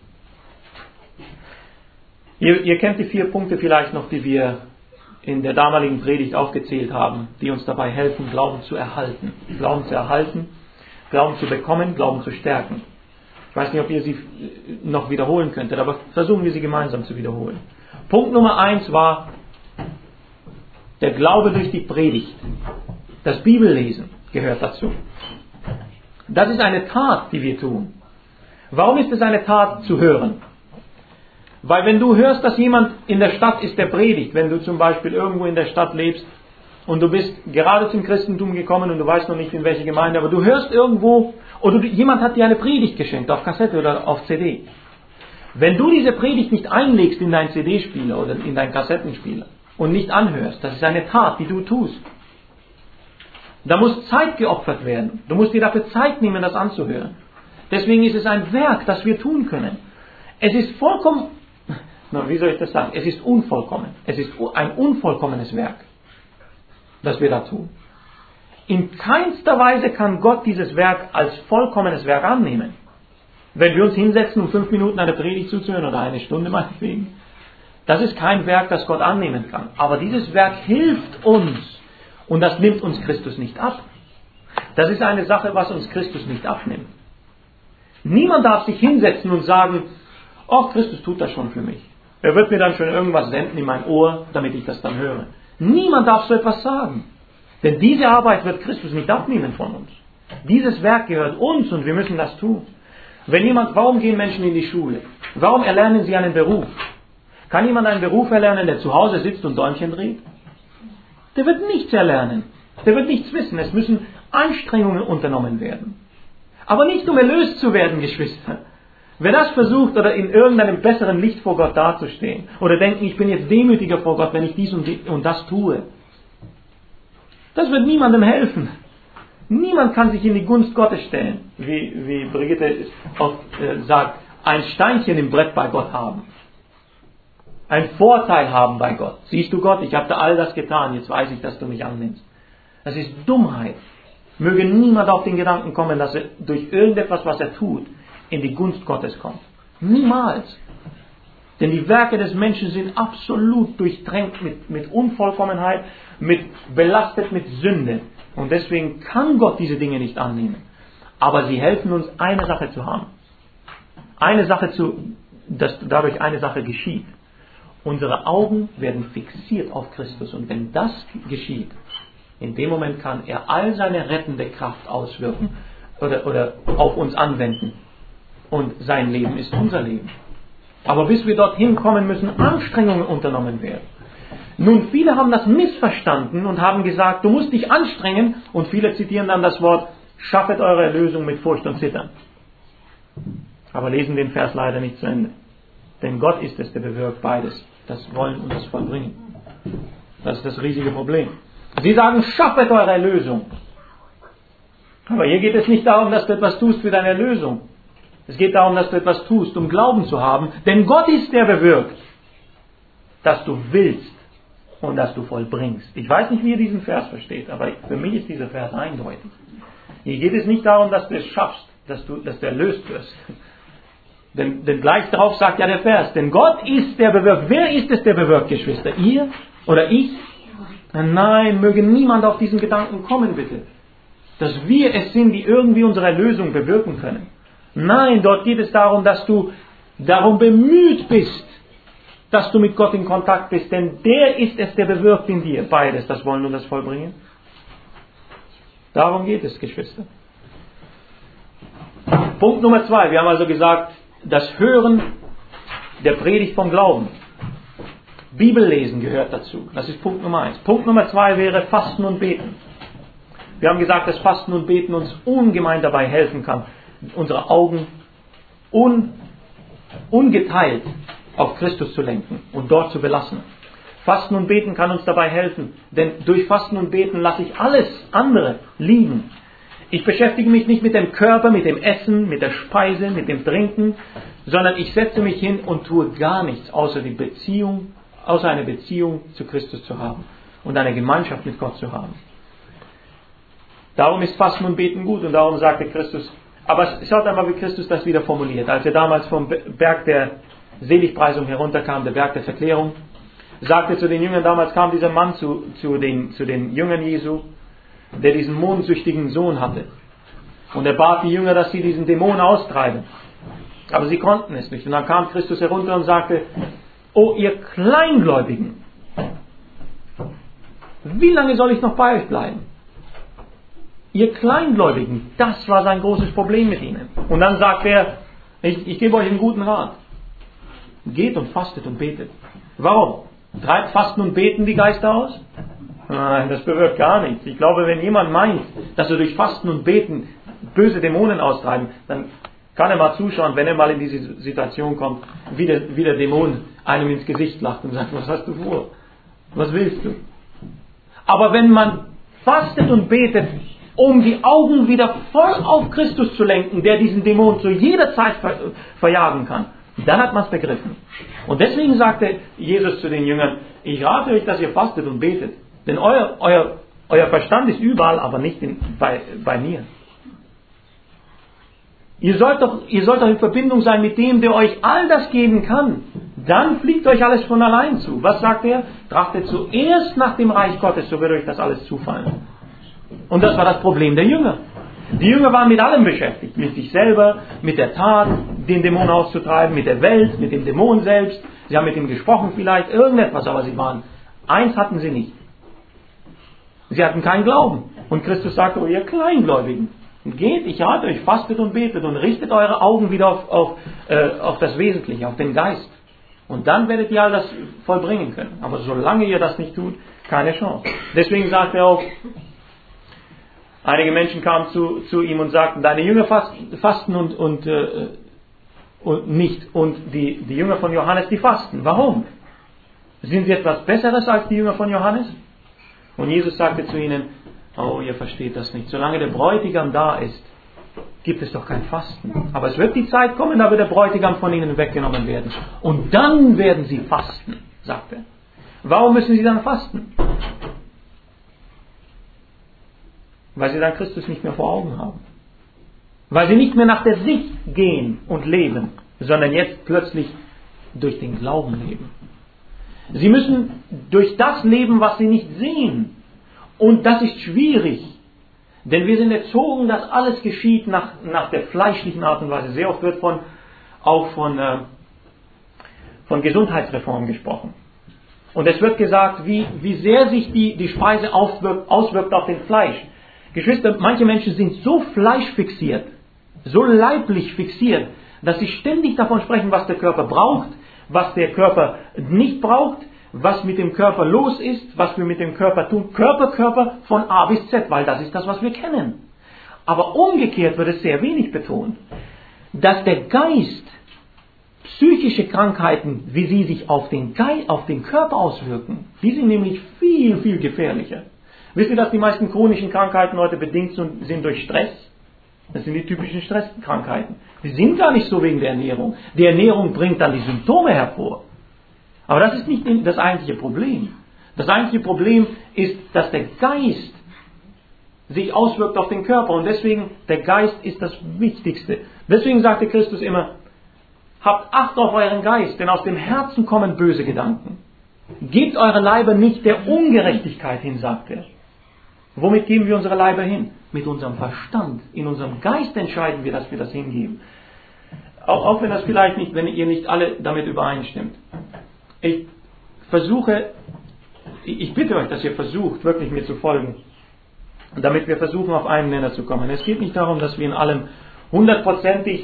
Ihr kennt die 4 Punkte vielleicht noch, die wir in der damaligen Predigt aufgezählt haben, die uns dabei helfen, Glauben zu erhalten. Glauben zu erhalten, Glauben zu bekommen, Glauben zu stärken. Ich weiß nicht, ob ihr sie noch wiederholen könntet, aber versuchen wir sie gemeinsam zu wiederholen. Punkt Nummer 1 war der Glaube durch die Predigt. Das Bibellesen gehört dazu. Das ist eine Tat, die wir tun. Warum ist es eine Tat zu hören? Weil wenn du hörst, dass jemand in der Stadt ist, der predigt, wenn du zum Beispiel irgendwo in der Stadt lebst und du bist gerade zum Christentum gekommen und du weißt noch nicht in welche Gemeinde, aber du hörst irgendwo, oder jemand hat dir eine Predigt geschenkt, auf Kassette oder auf CD. Wenn du diese Predigt nicht einlegst in deinen CD-Spieler oder in deinen Kassettenspieler und nicht anhörst, das ist eine Tat, die du tust. Da muss Zeit geopfert werden. Du musst dir dafür Zeit nehmen, das anzuhören. Deswegen ist es ein Werk, das wir tun können. Es ist vollkommen, wie soll ich das sagen? Es ist unvollkommen. Es ist ein unvollkommenes Werk, das wir da tun. In keinster Weise kann Gott dieses Werk als vollkommenes Werk annehmen. Wenn wir uns hinsetzen, um 5 Minuten eine Predigt zuzuhören oder eine Stunde meinetwegen, das ist kein Werk, das Gott annehmen kann. Aber dieses Werk hilft uns und das nimmt uns Christus nicht ab. Das ist eine Sache, was uns Christus nicht abnimmt. Niemand darf sich hinsetzen und sagen, oh, Christus tut das schon für mich. Er wird mir dann schon irgendwas senden in mein Ohr, damit ich das dann höre. Niemand darf so etwas sagen. Denn diese Arbeit wird Christus nicht abnehmen von uns. Dieses Werk gehört uns und wir müssen das tun. Warum gehen Menschen in die Schule? Warum erlernen sie einen Beruf? Kann jemand einen Beruf erlernen, der zu Hause sitzt und Däumchen dreht? Der wird nichts erlernen. Der wird nichts wissen. Es müssen Anstrengungen unternommen werden. Aber nicht um erlöst zu werden, Geschwister. Wer das versucht oder in irgendeinem besseren Licht vor Gott dazustehen oder denken, ich bin jetzt demütiger vor Gott, wenn ich dies und das tue, das wird niemandem helfen. Niemand kann sich in die Gunst Gottes stellen, wie Brigitte oft sagt, ein Steinchen im Brett bei Gott haben. Ein Vorteil haben bei Gott. Siehst du Gott, ich habe da all das getan, jetzt weiß ich, dass du mich annimmst. Das ist Dummheit. Möge niemand auf den Gedanken kommen, dass er durch irgendetwas, was er tut, in die Gunst Gottes kommt. Niemals. Denn die Werke des Menschen sind absolut durchtränkt mit Unvollkommenheit, belastet mit Sünde. Und deswegen kann Gott diese Dinge nicht annehmen. Aber sie helfen uns, eine Sache zu haben. Dass dadurch eine Sache geschieht. Unsere Augen werden fixiert auf Christus. Und wenn das geschieht, in dem Moment kann er all seine rettende Kraft auswirken oder auf uns anwenden. Und sein Leben ist unser Leben. Aber bis wir dorthin kommen, müssen Anstrengungen unternommen werden. Nun, viele haben das missverstanden und haben gesagt, du musst dich anstrengen. Und viele zitieren dann das Wort, schaffet eure Erlösung mit Furcht und Zittern. Aber lesen den Vers leider nicht zu Ende. Denn Gott ist es, der bewirkt beides. Das Wollen und das Vollbringen. Das ist das riesige Problem. Sie sagen, schaffet eure Erlösung. Aber hier geht es nicht darum, dass du etwas tust für deine Erlösung. Es geht darum, dass du etwas tust, um Glauben zu haben. Denn Gott ist der bewirkt, dass du willst und dass du vollbringst. Ich weiß nicht, wie ihr diesen Vers versteht, aber für mich ist dieser Vers eindeutig. Hier geht es nicht darum, dass du es schaffst, dass du erlöst wirst. Denn gleich darauf sagt ja der Vers, denn Gott ist der bewirkt. Wer ist es, der bewirkt, Geschwister? Ihr oder ich? Nein, möge niemand auf diesen Gedanken kommen, bitte. Dass wir es sind, die irgendwie unsere Erlösung bewirken können. Nein, dort geht es darum, dass du darum bemüht bist, dass du mit Gott in Kontakt bist. Denn der ist es, der bewirkt in dir. Beides, das Wollen und das Vollbringen. Darum geht es, Geschwister. Punkt Nummer 2. Wir haben also gesagt, das Hören der Predigt vom Glauben. Bibellesen gehört dazu. Das ist Punkt Nummer 1. Punkt Nummer 2 wäre Fasten und Beten. Wir haben gesagt, dass Fasten und Beten uns ungemein dabei helfen kann, unsere Augen ungeteilt auf Christus zu lenken und dort zu belassen. Fasten und Beten kann uns dabei helfen, denn durch Fasten und Beten lasse ich alles andere liegen. Ich beschäftige mich nicht mit dem Körper, mit dem Essen, mit der Speise, mit dem Trinken, sondern ich setze mich hin und tue gar nichts, außer die Beziehung außer eine Beziehung zu Christus zu haben und eine Gemeinschaft mit Gott zu haben. Darum ist Fasten und Beten gut und darum sagte Christus, aber schaut einmal, wie Christus das wieder formuliert. Als er damals vom Berg der Seligpreisung herunterkam, der Berg der Verklärung, sagte zu den Jüngern, damals kam dieser Mann zu den Jüngern Jesu, der diesen mondsüchtigen Sohn hatte. Und er bat die Jünger, dass sie diesen Dämon austreiben. Aber sie konnten es nicht. Und dann kam Christus herunter und sagte, oh ihr Kleingläubigen, wie lange soll ich noch bei euch bleiben? Ihr Kleingläubigen, das war sein großes Problem mit ihnen. Und dann sagt er, ich gebe euch einen guten Rat. Geht und fastet und betet. Warum? Treibt Fasten und Beten die Geister aus? Nein, das bewirkt gar nichts. Ich glaube, wenn jemand meint, dass er durch Fasten und Beten böse Dämonen austreiben, dann kann er mal zuschauen, wenn er mal in diese Situation kommt, wie der Dämon einem ins Gesicht lacht und sagt, was hast du vor? Was willst du? Aber wenn man fastet und betet, um die Augen wieder voll auf Christus zu lenken, der diesen Dämon zu jeder Zeit verjagen kann, dann hat man es begriffen. Und deswegen sagte Jesus zu den Jüngern, ich rate euch, dass ihr fastet und betet. Denn euer Verstand ist überall, aber nicht bei mir. Ihr sollt doch in Verbindung sein mit dem, der euch all das geben kann. Dann fliegt euch alles von allein zu. Was sagt er? Trachtet zuerst nach dem Reich Gottes, so wird euch das alles zufallen. Und das war das Problem der Jünger. Die Jünger waren mit allem beschäftigt. Mit sich selber, mit der Tat, den Dämon auszutreiben, mit der Welt, mit dem Dämon selbst. Sie haben mit ihm gesprochen vielleicht, irgendetwas, aber eins hatten sie nicht. Sie hatten keinen Glauben. Und Christus sagte, oh ihr Kleingläubigen, geht, ich rate euch, fastet und betet und richtet eure Augen wieder auf das Wesentliche, auf den Geist. Und dann werdet ihr all das vollbringen können. Aber solange ihr das nicht tut, keine Chance. Deswegen sagt er auch, einige Menschen kamen zu ihm und sagten, deine Jünger fasten und nicht. Und die Jünger von Johannes, die fasten. Warum? Sind sie etwas Besseres als die Jünger von Johannes? Und Jesus sagte zu ihnen, oh, ihr versteht das nicht. Solange der Bräutigam da ist, gibt es doch kein Fasten. Aber es wird die Zeit kommen, da wird der Bräutigam von ihnen weggenommen werden. Und dann werden sie fasten, sagt er. Warum müssen sie dann fasten? Weil sie dann Christus nicht mehr vor Augen haben. Weil sie nicht mehr nach der Sicht gehen und leben, sondern jetzt plötzlich durch den Glauben leben. Sie müssen durch das leben, was sie nicht sehen. Und das ist schwierig. Denn wir sind erzogen, dass alles geschieht nach der fleischlichen Art und Weise. Sehr oft wird auch von Gesundheitsreform gesprochen. Und es wird gesagt, wie sehr sich die Speise auswirkt auf den Fleisch. Geschwister, manche Menschen sind so fleischfixiert, so leiblich fixiert, dass sie ständig davon sprechen, was der Körper braucht, was der Körper nicht braucht, was mit dem Körper los ist, was wir mit dem Körper tun. Körper von A bis Z, weil das ist das, was wir kennen. Aber umgekehrt wird es sehr wenig betont, dass der Geist, psychische Krankheiten, wie sie sich auf den Körper auswirken, die sind nämlich viel, viel gefährlicher. Wisst ihr, dass die meisten chronischen Krankheiten heute bedingt sind durch Stress? Das sind die typischen Stresskrankheiten. Die sind gar nicht so wegen der Ernährung. Die Ernährung bringt dann die Symptome hervor. Aber das ist nicht das eigentliche Problem. Das eigentliche Problem ist, dass der Geist sich auswirkt auf den Körper. Und deswegen, der Geist ist das Wichtigste. Deswegen sagte Christus immer, habt Acht auf euren Geist, denn aus dem Herzen kommen böse Gedanken. Gebt eure Leiber nicht der Ungerechtigkeit hin, sagt er. Womit geben wir unsere Leiber hin? Mit unserem Verstand. In unserem Geist entscheiden wir, dass wir das hingeben. Auch wenn das vielleicht nicht, wenn ihr nicht alle damit übereinstimmt. Ich bitte euch, dass ihr versucht, wirklich mir zu folgen, damit wir versuchen, auf einen Nenner zu kommen. Es geht nicht darum, dass wir in allem hundertprozentig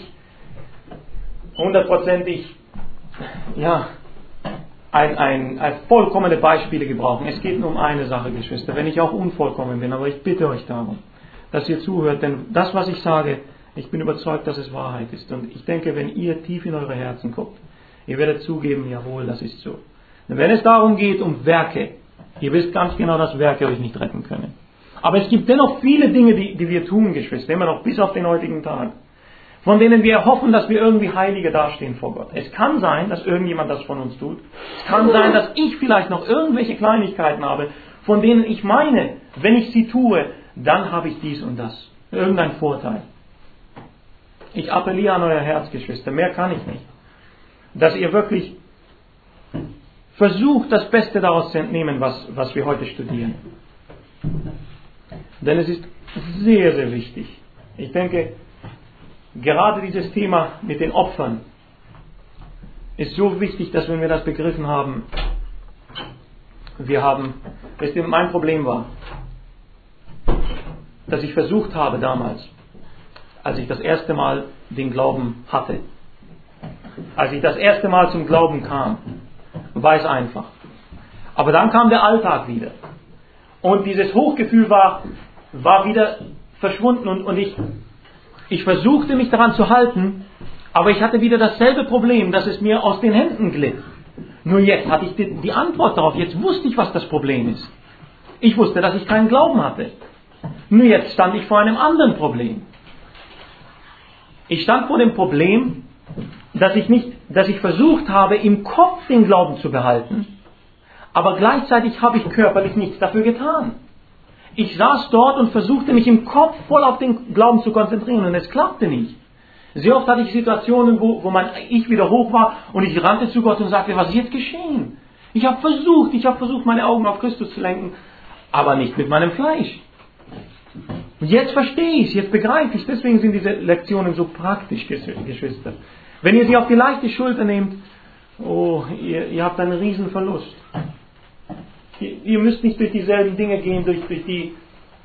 vollkommene Beispiele gebrauchen. Es geht nur um eine Sache, Geschwister, wenn ich auch unvollkommen bin, aber ich bitte euch darum, dass ihr zuhört, denn das, was ich sage, ich bin überzeugt, dass es Wahrheit ist. Und ich denke, wenn ihr tief in eure Herzen guckt, ihr werdet zugeben, jawohl, das ist so. Und wenn es darum geht, um Werke, ihr wisst ganz genau, dass Werke euch nicht retten können. Aber es gibt dennoch viele Dinge, die wir tun, Geschwister, immer noch bis auf den heutigen Tag. von denen wir hoffen, dass wir irgendwie Heilige dastehen vor Gott. Es kann sein, dass irgendjemand das von uns tut. Es kann sein, dass ich vielleicht noch irgendwelche Kleinigkeiten habe, von denen ich meine, wenn ich sie tue, dann habe ich dies und das. Irgendein Vorteil. Ich appelliere an euer Herz, Geschwister, mehr kann ich nicht. Dass ihr wirklich versucht, das Beste daraus zu entnehmen, was wir heute studieren. Denn es ist sehr, sehr wichtig. Ich denke, gerade dieses Thema mit den Opfern ist so wichtig, dass wenn wir das begriffen haben, wisst ihr, mein Problem war, dass ich versucht habe damals, als ich das erste Mal den Glauben hatte, als ich das erste Mal zum Glauben kam, war es einfach. Aber dann kam der Alltag wieder. Und dieses Hochgefühl war wieder verschwunden und ich versuchte mich daran zu halten, aber ich hatte wieder dasselbe Problem, dass es mir aus den Händen glitt. Nur jetzt hatte ich die Antwort darauf, jetzt wusste ich, was das Problem ist. Ich wusste, dass ich keinen Glauben hatte. Nur jetzt stand ich vor einem anderen Problem. Ich stand vor dem Problem, dass ich versucht habe, im Kopf den Glauben zu behalten, aber gleichzeitig habe ich körperlich nichts dafür getan. Ich saß dort und versuchte mich im Kopf voll auf den Glauben zu konzentrieren und es klappte nicht. Sehr oft hatte ich Situationen, wo ich wieder hoch war und ich rannte zu Gott und sagte, was ist jetzt geschehen? Ich habe versucht, meine Augen auf Christus zu lenken, aber nicht mit meinem Fleisch. Jetzt verstehe ich es, jetzt begreife ich es, deswegen sind diese Lektionen so praktisch, Geschwister. Wenn ihr sie auf die leichte Schulter nehmt, ihr habt einen riesen Verlust. Ihr müsst nicht durch dieselben Dinge gehen, durch die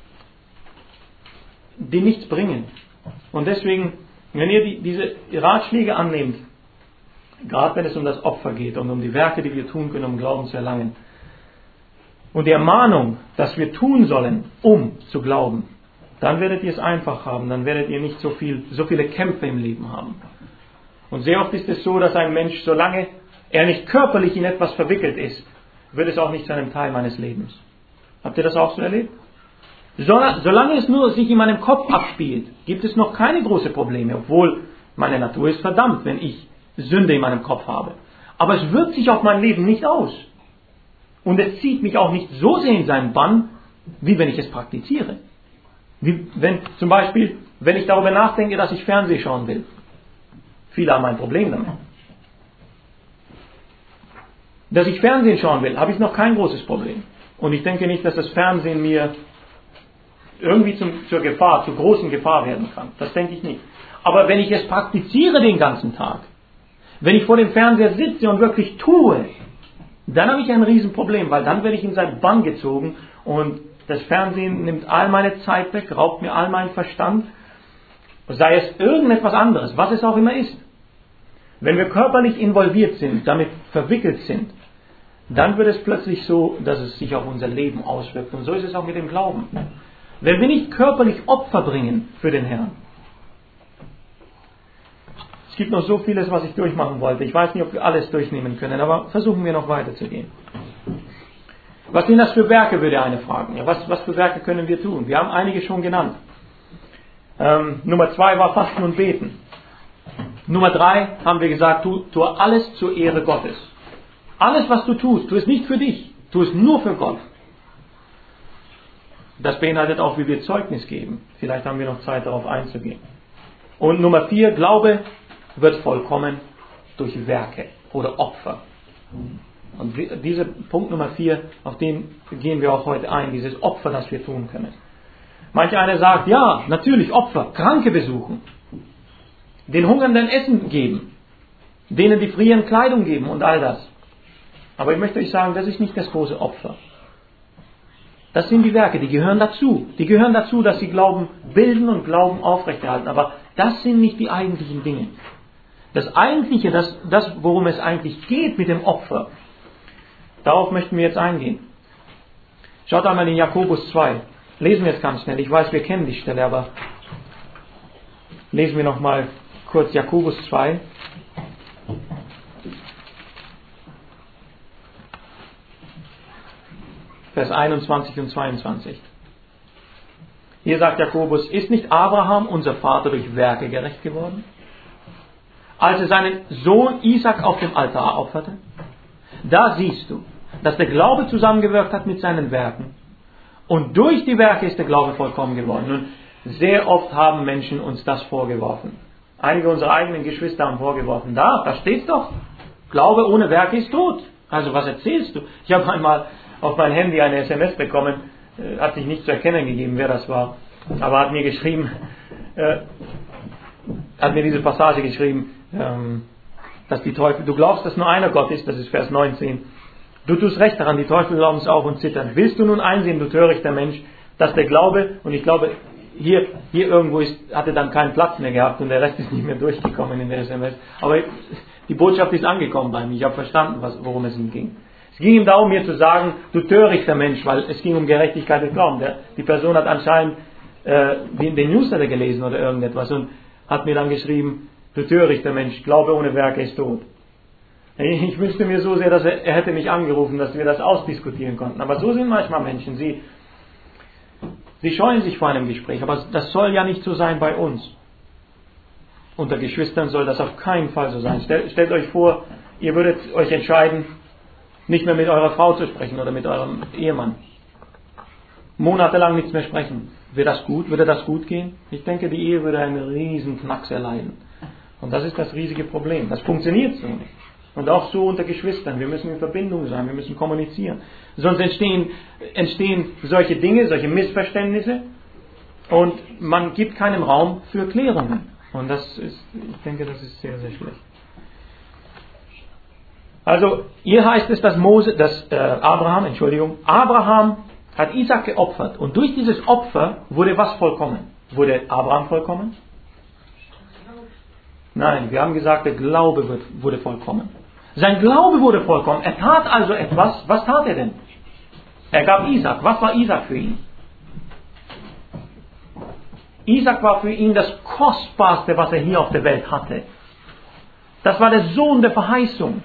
nichts bringen. Und deswegen, wenn ihr diese Ratschläge annehmt, gerade wenn es um das Opfer geht und um die Werke, die wir tun können, um Glauben zu erlangen, und die Ermahnung, dass wir tun sollen, um zu glauben, dann werdet ihr es einfach haben, dann werdet ihr nicht so viele Kämpfe im Leben haben. Und sehr oft ist es so, dass ein Mensch, solange er nicht körperlich in etwas verwickelt ist, wird es auch nicht zu einem Teil meines Lebens. Habt ihr das auch so erlebt? Solange es nur sich in meinem Kopf abspielt, gibt es noch keine großen Probleme, obwohl meine Natur ist verdammt, wenn ich Sünde in meinem Kopf habe. Aber es wirkt sich auf mein Leben nicht aus. Und es zieht mich auch nicht so sehr in seinen Bann, wie wenn ich es praktiziere. Zum Beispiel, wenn ich darüber nachdenke, dass ich Fernsehen schauen will. Viele haben ein Problem damit. Dass ich Fernsehen schauen will, habe ich noch kein großes Problem. Und ich denke nicht, dass das Fernsehen mir irgendwie zur großen Gefahr werden kann. Das denke ich nicht. Aber wenn ich es praktiziere den ganzen Tag, wenn ich vor dem Fernseher sitze und wirklich tue, dann habe ich ein Riesenproblem, weil dann werde ich in seinen Bann gezogen und das Fernsehen nimmt all meine Zeit weg, raubt mir all meinen Verstand, sei es irgendetwas anderes, was es auch immer ist. Wenn wir körperlich involviert sind, damit verwickelt sind, dann wird es plötzlich so, dass es sich auf unser Leben auswirkt. Und so ist es auch mit dem Glauben. Wenn wir nicht körperlich Opfer bringen für den Herrn. Es gibt noch so vieles, was ich durchmachen wollte. Ich weiß nicht, ob wir alles durchnehmen können, aber versuchen wir noch weiterzugehen. Was sind das für Werke, würde eine fragen. Ja, was für Werke können wir tun? Wir haben einige schon genannt. Nummer 2 war Fasten und Beten. Nummer 3 haben wir gesagt, tu alles zur Ehre Gottes. Alles, was du tust, tu es nicht für dich, tu es nur für Gott. Das beinhaltet auch, wie wir Zeugnis geben. Vielleicht haben wir noch Zeit, darauf einzugehen. Und Nummer 4, Glaube wird vollkommen durch Werke oder Opfer. Und dieser Punkt Nummer 4, auf den gehen wir auch heute ein, dieses Opfer, das wir tun können. Manch einer sagt, ja, natürlich Opfer, Kranke besuchen, den Hungernden Essen geben, denen die frieren Kleidung geben und all das. Aber ich möchte euch sagen, das ist nicht das große Opfer. Das sind die Werke, die gehören dazu. Die gehören dazu, dass sie Glauben bilden und Glauben aufrechterhalten. Aber das sind nicht die eigentlichen Dinge. Das Eigentliche, das worum es eigentlich geht mit dem Opfer, darauf möchten wir jetzt eingehen. Schaut einmal in Jakobus 2. Lesen wir jetzt ganz schnell. Ich weiß, wir kennen die Stelle, aber lesen wir nochmal kurz Jakobus 2. Vers 21 und 22. Hier sagt Jakobus, ist nicht Abraham, unser Vater, durch Werke gerecht geworden? Als er seinen Sohn Isaac auf dem Altar opferte? Da siehst du, dass der Glaube zusammengewirkt hat mit seinen Werken. Und durch die Werke ist der Glaube vollkommen geworden. Nun, sehr oft haben Menschen uns das vorgeworfen. Einige unserer eigenen Geschwister haben vorgeworfen, da steht's doch. Glaube ohne Werke ist tot. Also was erzählst du? Ich habe einmal auf mein Handy eine SMS bekommen, hat sich nicht zu erkennen gegeben, wer das war, aber hat mir geschrieben, hat mir diese Passage geschrieben, dass die Teufel, du glaubst, dass nur einer Gott ist, das ist Vers 19. Du tust recht daran, die Teufel glauben es auch und zittern. Willst du nun einsehen, du törichter Mensch, dass der Glaube, und ich glaube, hier irgendwo hatte dann keinen Platz mehr gehabt und der Rest ist nicht mehr durchgekommen in der SMS. Aber die Botschaft ist angekommen bei mir. Ich habe verstanden, worum es ihm ging. Es ging ihm darum, mir zu sagen, du törichter Mensch, weil es ging um Gerechtigkeit und Glauben. Die Person hat anscheinend den Newsletter gelesen oder irgendetwas und hat mir dann geschrieben, du törichter Mensch, Glaube ohne Werke ist tot. Ich wünschte mir so sehr, dass er hätte mich angerufen, dass wir das ausdiskutieren konnten. Aber so sind manchmal Menschen. Sie scheuen sich vor einem Gespräch, aber das soll ja nicht so sein bei uns. Unter Geschwistern soll das auf keinen Fall so sein. Stellt euch vor, ihr würdet euch entscheiden, nicht mehr mit eurer Frau zu sprechen oder mit eurem Ehemann. Monatelang nichts mehr sprechen. Wäre das gut? Würde das gut gehen? Ich denke, die Ehe würde einen riesen Knacks erleiden. Und das ist das riesige Problem. Das funktioniert so nicht. Und auch so unter Geschwistern. Wir müssen in Verbindung sein, wir müssen kommunizieren. Sonst entstehen solche Dinge, solche Missverständnisse und man gibt keinen Raum für Klärungen. Und ich denke, das ist sehr, sehr schlecht. Also, hier heißt es, dass Abraham hat Isaac geopfert. Und durch dieses Opfer wurde was vollkommen? Wurde Abraham vollkommen? Nein, wir haben gesagt, der Glaube wurde vollkommen. Sein Glaube wurde vollkommen. Er tat also etwas. Was tat er denn? Er gab Isaac. Was war Isaac für ihn? Isaac war für ihn das Kostbarste, was er hier auf der Welt hatte. Das war der Sohn der Verheißung.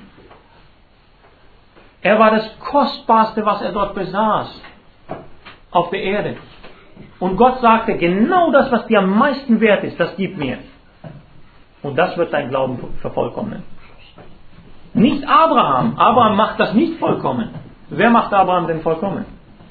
Er war das Kostbarste, was er dort besaß. Auf der Erde. Und Gott sagte, genau das, was dir am meisten wert ist, das gib mir. Und das wird dein Glauben vervollkommnen. Nicht Abraham. Abraham macht das nicht vollkommen. Wer macht Abraham denn vollkommen?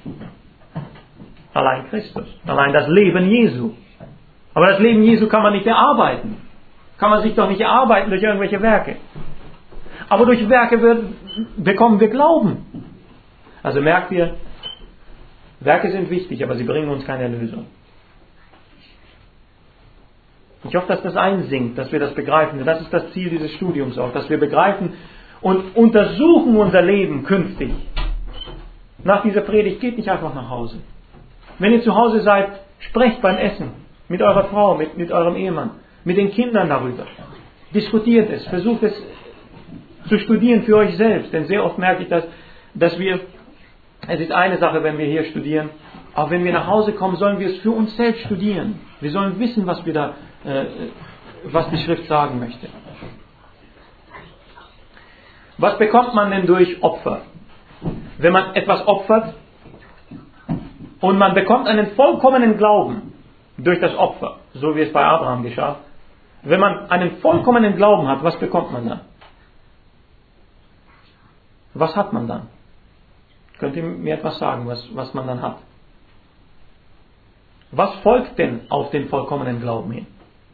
Allein Christus. Allein das Leben Jesu. Aber das Leben Jesu kann man nicht erarbeiten. Kann man sich doch nicht erarbeiten durch irgendwelche Werke. Aber durch Werke bekommen wir Glauben. Also merkt ihr, Werke sind wichtig, aber sie bringen uns keine Erlösung. Ich hoffe, dass das einsinkt, dass wir das begreifen. Das ist das Ziel dieses Studiums auch, dass wir begreifen und untersuchen unser Leben künftig. Nach dieser Predigt geht nicht einfach nach Hause. Wenn ihr zu Hause seid, sprecht beim Essen mit eurer Frau, mit eurem Ehemann, mit den Kindern darüber. Diskutiert es, versucht es zu studieren für euch selbst. Denn sehr oft merke ich, dass es ist eine Sache, wenn wir hier studieren, aber wenn wir nach Hause kommen, sollen wir es für uns selbst studieren. Wir sollen wissen, was die Schrift sagen möchte. Was bekommt man denn durch Opfer? Wenn man etwas opfert und man bekommt einen vollkommenen Glauben durch das Opfer, so wie es bei Abraham geschah. Wenn man einen vollkommenen Glauben hat, was bekommt man dann? Was hat man dann? Könnt ihr mir etwas sagen, was man dann hat? Was folgt denn auf den vollkommenen Glauben hin?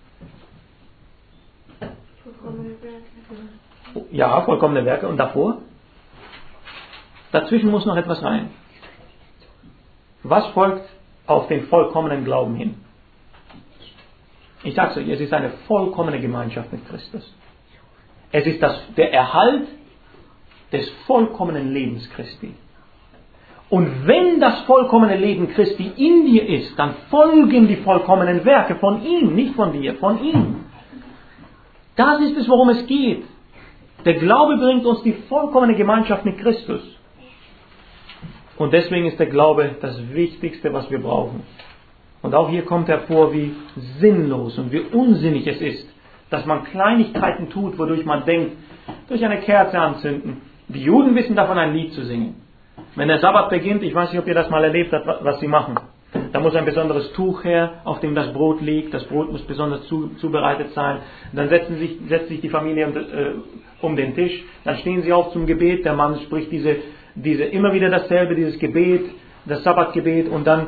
Ja, vollkommene Werke. Und davor? Dazwischen muss noch etwas rein. Was folgt auf den vollkommenen Glauben hin? Ich sage es euch, es ist eine vollkommene Gemeinschaft mit Christus. Es ist der Erhalt des vollkommenen Lebens Christi. Und wenn das vollkommene Leben Christi in dir ist, dann folgen die vollkommenen Werke von ihm, nicht von dir, von ihm. Das ist es, worum es geht. Der Glaube bringt uns die vollkommene Gemeinschaft mit Christus. Und deswegen ist der Glaube das Wichtigste, was wir brauchen. Und auch hier kommt hervor, wie sinnlos und wie unsinnig es ist, dass man Kleinigkeiten tut, wodurch man denkt, durch eine Kerze anzünden. Die Juden wissen davon, ein Lied zu singen. Wenn der Sabbat beginnt, ich weiß nicht, ob ihr das mal erlebt habt, was sie machen. Da muss ein besonderes Tuch her, auf dem das Brot liegt. Das Brot muss besonders zubereitet sein. Dann setzt sich die Familie um den Tisch. Dann stehen sie auf zum Gebet. Der Mann spricht immer wieder dasselbe, dieses Gebet, das Sabbatgebet. Und dann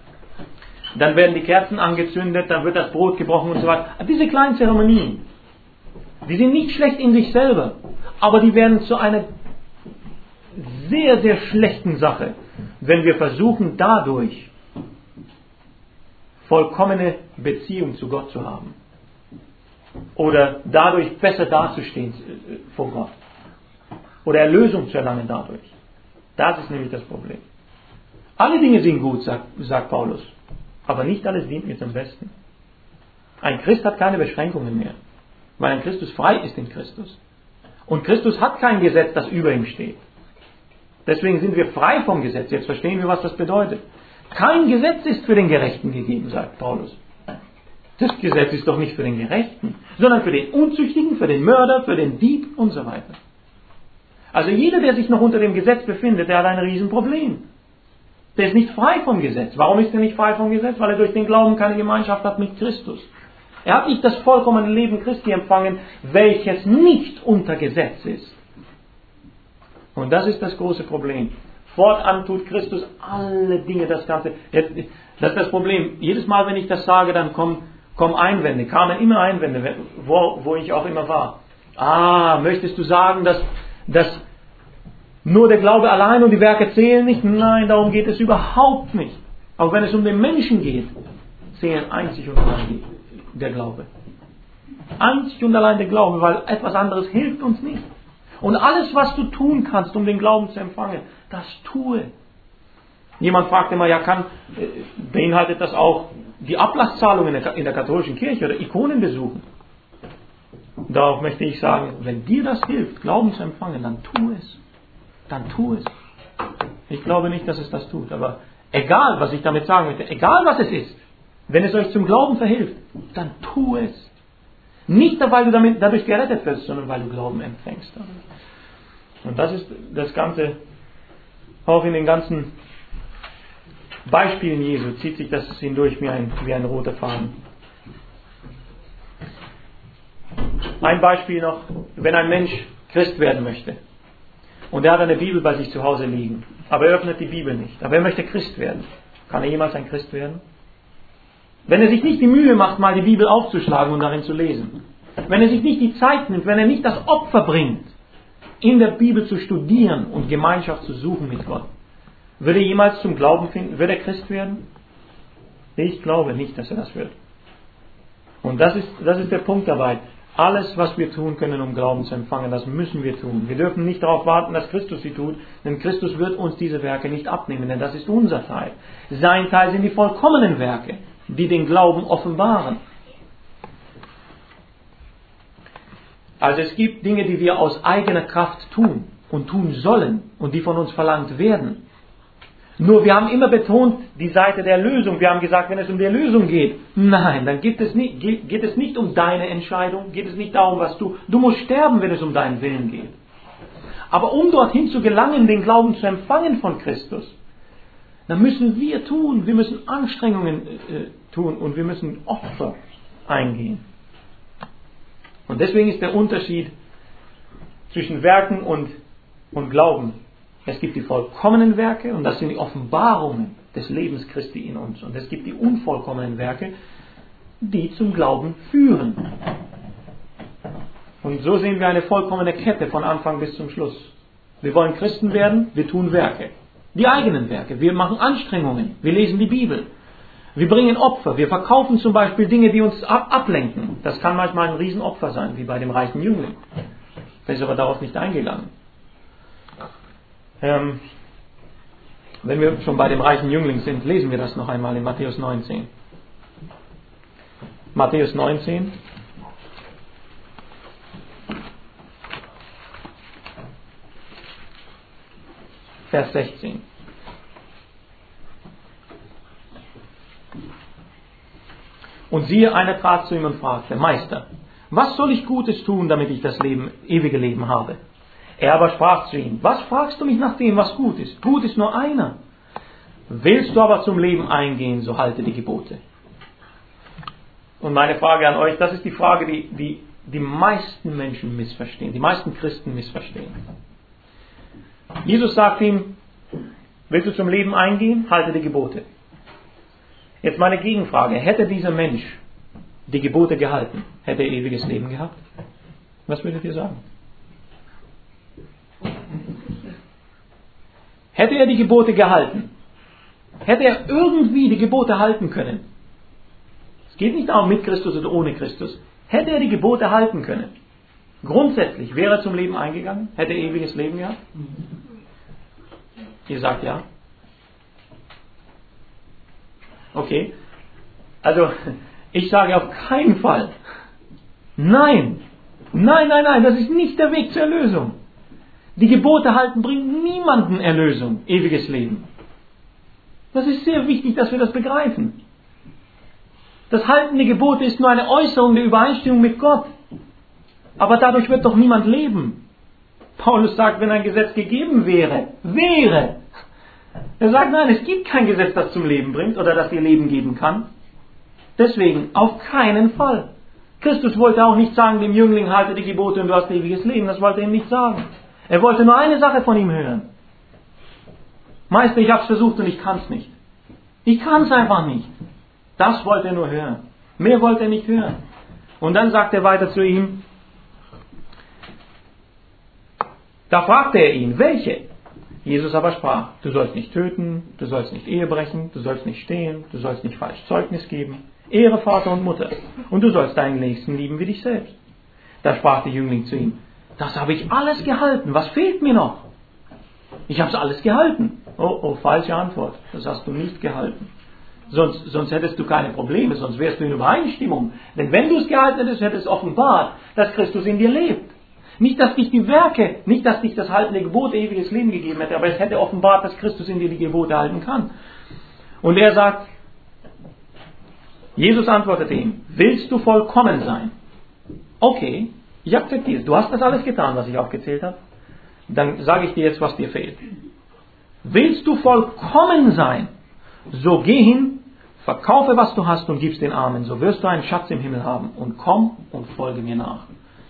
werden die Kerzen angezündet, dann wird das Brot gebrochen und so weiter. Diese kleinen Zeremonien, die sind nicht schlecht in sich selber, aber die werden zu einer sehr, sehr schlechten Sache, wenn wir versuchen, dadurch vollkommene Beziehung zu Gott zu haben. Oder dadurch besser dazustehen vor Gott. Oder Erlösung zu erlangen dadurch. Das ist nämlich das Problem. Alle Dinge sind gut, sagt Paulus. Aber nicht alles dient mir zum Besten. Ein Christ hat keine Beschränkungen mehr. Weil ein Christus frei ist in Christus. Und Christus hat kein Gesetz, das über ihm steht. Deswegen sind wir frei vom Gesetz. Jetzt verstehen wir, was das bedeutet. Kein Gesetz ist für den Gerechten gegeben, sagt Paulus. Das Gesetz ist doch nicht für den Gerechten, sondern für den Unzüchtigen, für den Mörder, für den Dieb und so weiter. Also jeder, der sich noch unter dem Gesetz befindet, der hat ein Riesenproblem. Der ist nicht frei vom Gesetz. Warum ist er nicht frei vom Gesetz? Weil er durch den Glauben keine Gemeinschaft hat mit Christus. Er hat nicht das vollkommene Leben Christi empfangen, welches nicht unter Gesetz ist. Und das ist das große Problem. Fortan tut Christus alle Dinge, das Ganze. Das ist das Problem. Jedes Mal, wenn ich das sage, dann kamen immer Einwände, wo ich auch immer war. Möchtest du sagen, dass nur der Glaube allein und die Werke zählen nicht? Nein, darum geht es überhaupt nicht. Auch wenn es um den Menschen geht, zählen einzig und allein der Glaube. Einzig und allein der Glaube, weil etwas anderes hilft uns nicht. Und alles, was du tun kannst, um den Glauben zu empfangen, das tue. Jemand fragt immer, beinhaltet das auch die Ablasszahlungen in der katholischen Kirche oder Ikonenbesuchen? Darauf möchte ich sagen, wenn dir das hilft, Glauben zu empfangen, dann tu es. Dann tu es. Ich glaube nicht, dass es das tut, aber egal, was ich damit sagen möchte, egal was es ist, wenn es euch zum Glauben verhilft, dann tu es. Nicht, weil du dadurch gerettet wirst, sondern weil du Glauben empfängst. Und das ist das Ganze, auch in den ganzen Beispielen Jesu zieht sich das hindurch wie ein roter Faden. Ein Beispiel noch, wenn ein Mensch Christ werden möchte und er hat eine Bibel bei sich zu Hause liegen, aber er öffnet die Bibel nicht, aber er möchte Christ werden. Kann er jemals ein Christ werden? Wenn er sich nicht die Mühe macht, mal die Bibel aufzuschlagen und darin zu lesen, wenn er sich nicht die Zeit nimmt, wenn er nicht das Opfer bringt, in der Bibel zu studieren und Gemeinschaft zu suchen mit Gott, würde er jemals zum Glauben finden? Wird er Christ werden? Ich glaube nicht, dass er das wird. Und das ist der Punkt dabei. Alles, was wir tun können, um Glauben zu empfangen, das müssen wir tun. Wir dürfen nicht darauf warten, dass Christus sie tut, denn Christus wird uns diese Werke nicht abnehmen, denn das ist unser Teil. Sein Teil sind die vollkommenen Werke, die den Glauben offenbaren. Also es gibt Dinge, die wir aus eigener Kraft tun und tun sollen und die von uns verlangt werden. Nur wir haben immer betont die Seite der Lösung. Wir haben gesagt, wenn es um die Erlösung geht, nein, dann geht es nicht um deine Entscheidung, geht es nicht darum, was du musst sterben, wenn es um deinen Willen geht. Aber um dorthin zu gelangen, den Glauben zu empfangen von Christus, dann müssen wir müssen Anstrengungen tun und wir müssen Opfer eingehen. Und deswegen ist der Unterschied zwischen Werken und Glauben. Es gibt die vollkommenen Werke und das sind die Offenbarungen des Lebens Christi in uns. Und es gibt die unvollkommenen Werke, die zum Glauben führen. Und so sehen wir eine vollkommene Kette von Anfang bis zum Schluss. Wir wollen Christen werden, wir tun Werke. Die eigenen Werke. Wir machen Anstrengungen. Wir lesen die Bibel. Wir bringen Opfer. Wir verkaufen zum Beispiel Dinge, die uns ablenken. Das kann manchmal ein Riesenopfer sein, wie bei dem reichen Jüngling. Der ist aber darauf nicht eingegangen. Wenn wir schon bei dem reichen Jüngling sind, lesen wir das noch einmal in Matthäus 19. Matthäus 19. Vers 16. Und siehe, einer trat zu ihm und fragte: Meister, was soll ich Gutes tun, damit ich das ewige Leben habe? Er aber sprach zu ihm: Was fragst du mich nach dem, was gut ist? Gut ist nur einer. Willst du aber zum Leben eingehen, so halte die Gebote. Und meine Frage an euch, das ist die Frage, die die meisten Menschen missverstehen, die meisten Christen missverstehen. Jesus sagt ihm, willst du zum Leben eingehen, halte die Gebote. Jetzt meine Gegenfrage, hätte dieser Mensch die Gebote gehalten, hätte er ewiges Leben gehabt? Was würdet ihr sagen? Hätte er die Gebote gehalten, hätte er irgendwie die Gebote halten können? Es geht nicht auch mit Christus oder ohne Christus. Hätte er die Gebote halten können? Grundsätzlich wäre er zum Leben eingegangen? Hätte er ewiges Leben gehabt? Ihr sagt ja. Okay. Also, ich sage auf keinen Fall. Nein. Nein, das ist nicht der Weg zur Erlösung. Die Gebote halten bringt niemanden Erlösung, ewiges Leben. Das ist sehr wichtig, dass wir das begreifen. Das Halten der Gebote ist nur eine Äußerung der Übereinstimmung mit Gott. Aber dadurch wird doch niemand leben. Paulus sagt, wenn ein Gesetz gegeben wäre. Er sagt, nein, es gibt kein Gesetz, das zum Leben bringt oder das dir Leben geben kann. Deswegen, auf keinen Fall. Christus wollte auch nicht sagen, dem Jüngling, halte die Gebote und du hast ewiges Leben. Das wollte er ihm nicht sagen. Er wollte nur eine Sache von ihm hören. Meister, ich habe es versucht und ich kann es nicht. Ich kann es einfach nicht. Das wollte er nur hören. Mehr wollte er nicht hören. Und dann sagt er weiter zu ihm, da fragte er ihn, welche? Jesus aber sprach, du sollst nicht töten, du sollst nicht Ehe brechen, du sollst nicht stehlen, du sollst nicht falsch Zeugnis geben, ehre Vater und Mutter und du sollst deinen Nächsten lieben wie dich selbst. Da sprach der Jüngling zu ihm, das habe ich alles gehalten, was fehlt mir noch? Ich habe es alles gehalten. Oh, falsche Antwort, das hast du nicht gehalten. Sonst hättest du keine Probleme, sonst wärst du in Übereinstimmung. Denn wenn du es gehalten hättest, hättest du offenbart, dass Christus in dir lebt. Nicht, dass dich die Werke, nicht, dass dich das Halten der Gebote ewiges Leben gegeben hätte, aber es hätte offenbart, dass Christus in dir die Gebote halten kann. Und er sagt, Jesus antwortete ihm, willst du vollkommen sein? Okay, ich akzeptiere es. Du hast das alles getan, was ich aufgezählt habe. Dann sage ich dir jetzt, was dir fehlt. Willst du vollkommen sein? So geh hin, verkaufe, was du hast und gib's den Armen. So wirst du einen Schatz im Himmel haben. Und komm und folge mir nach.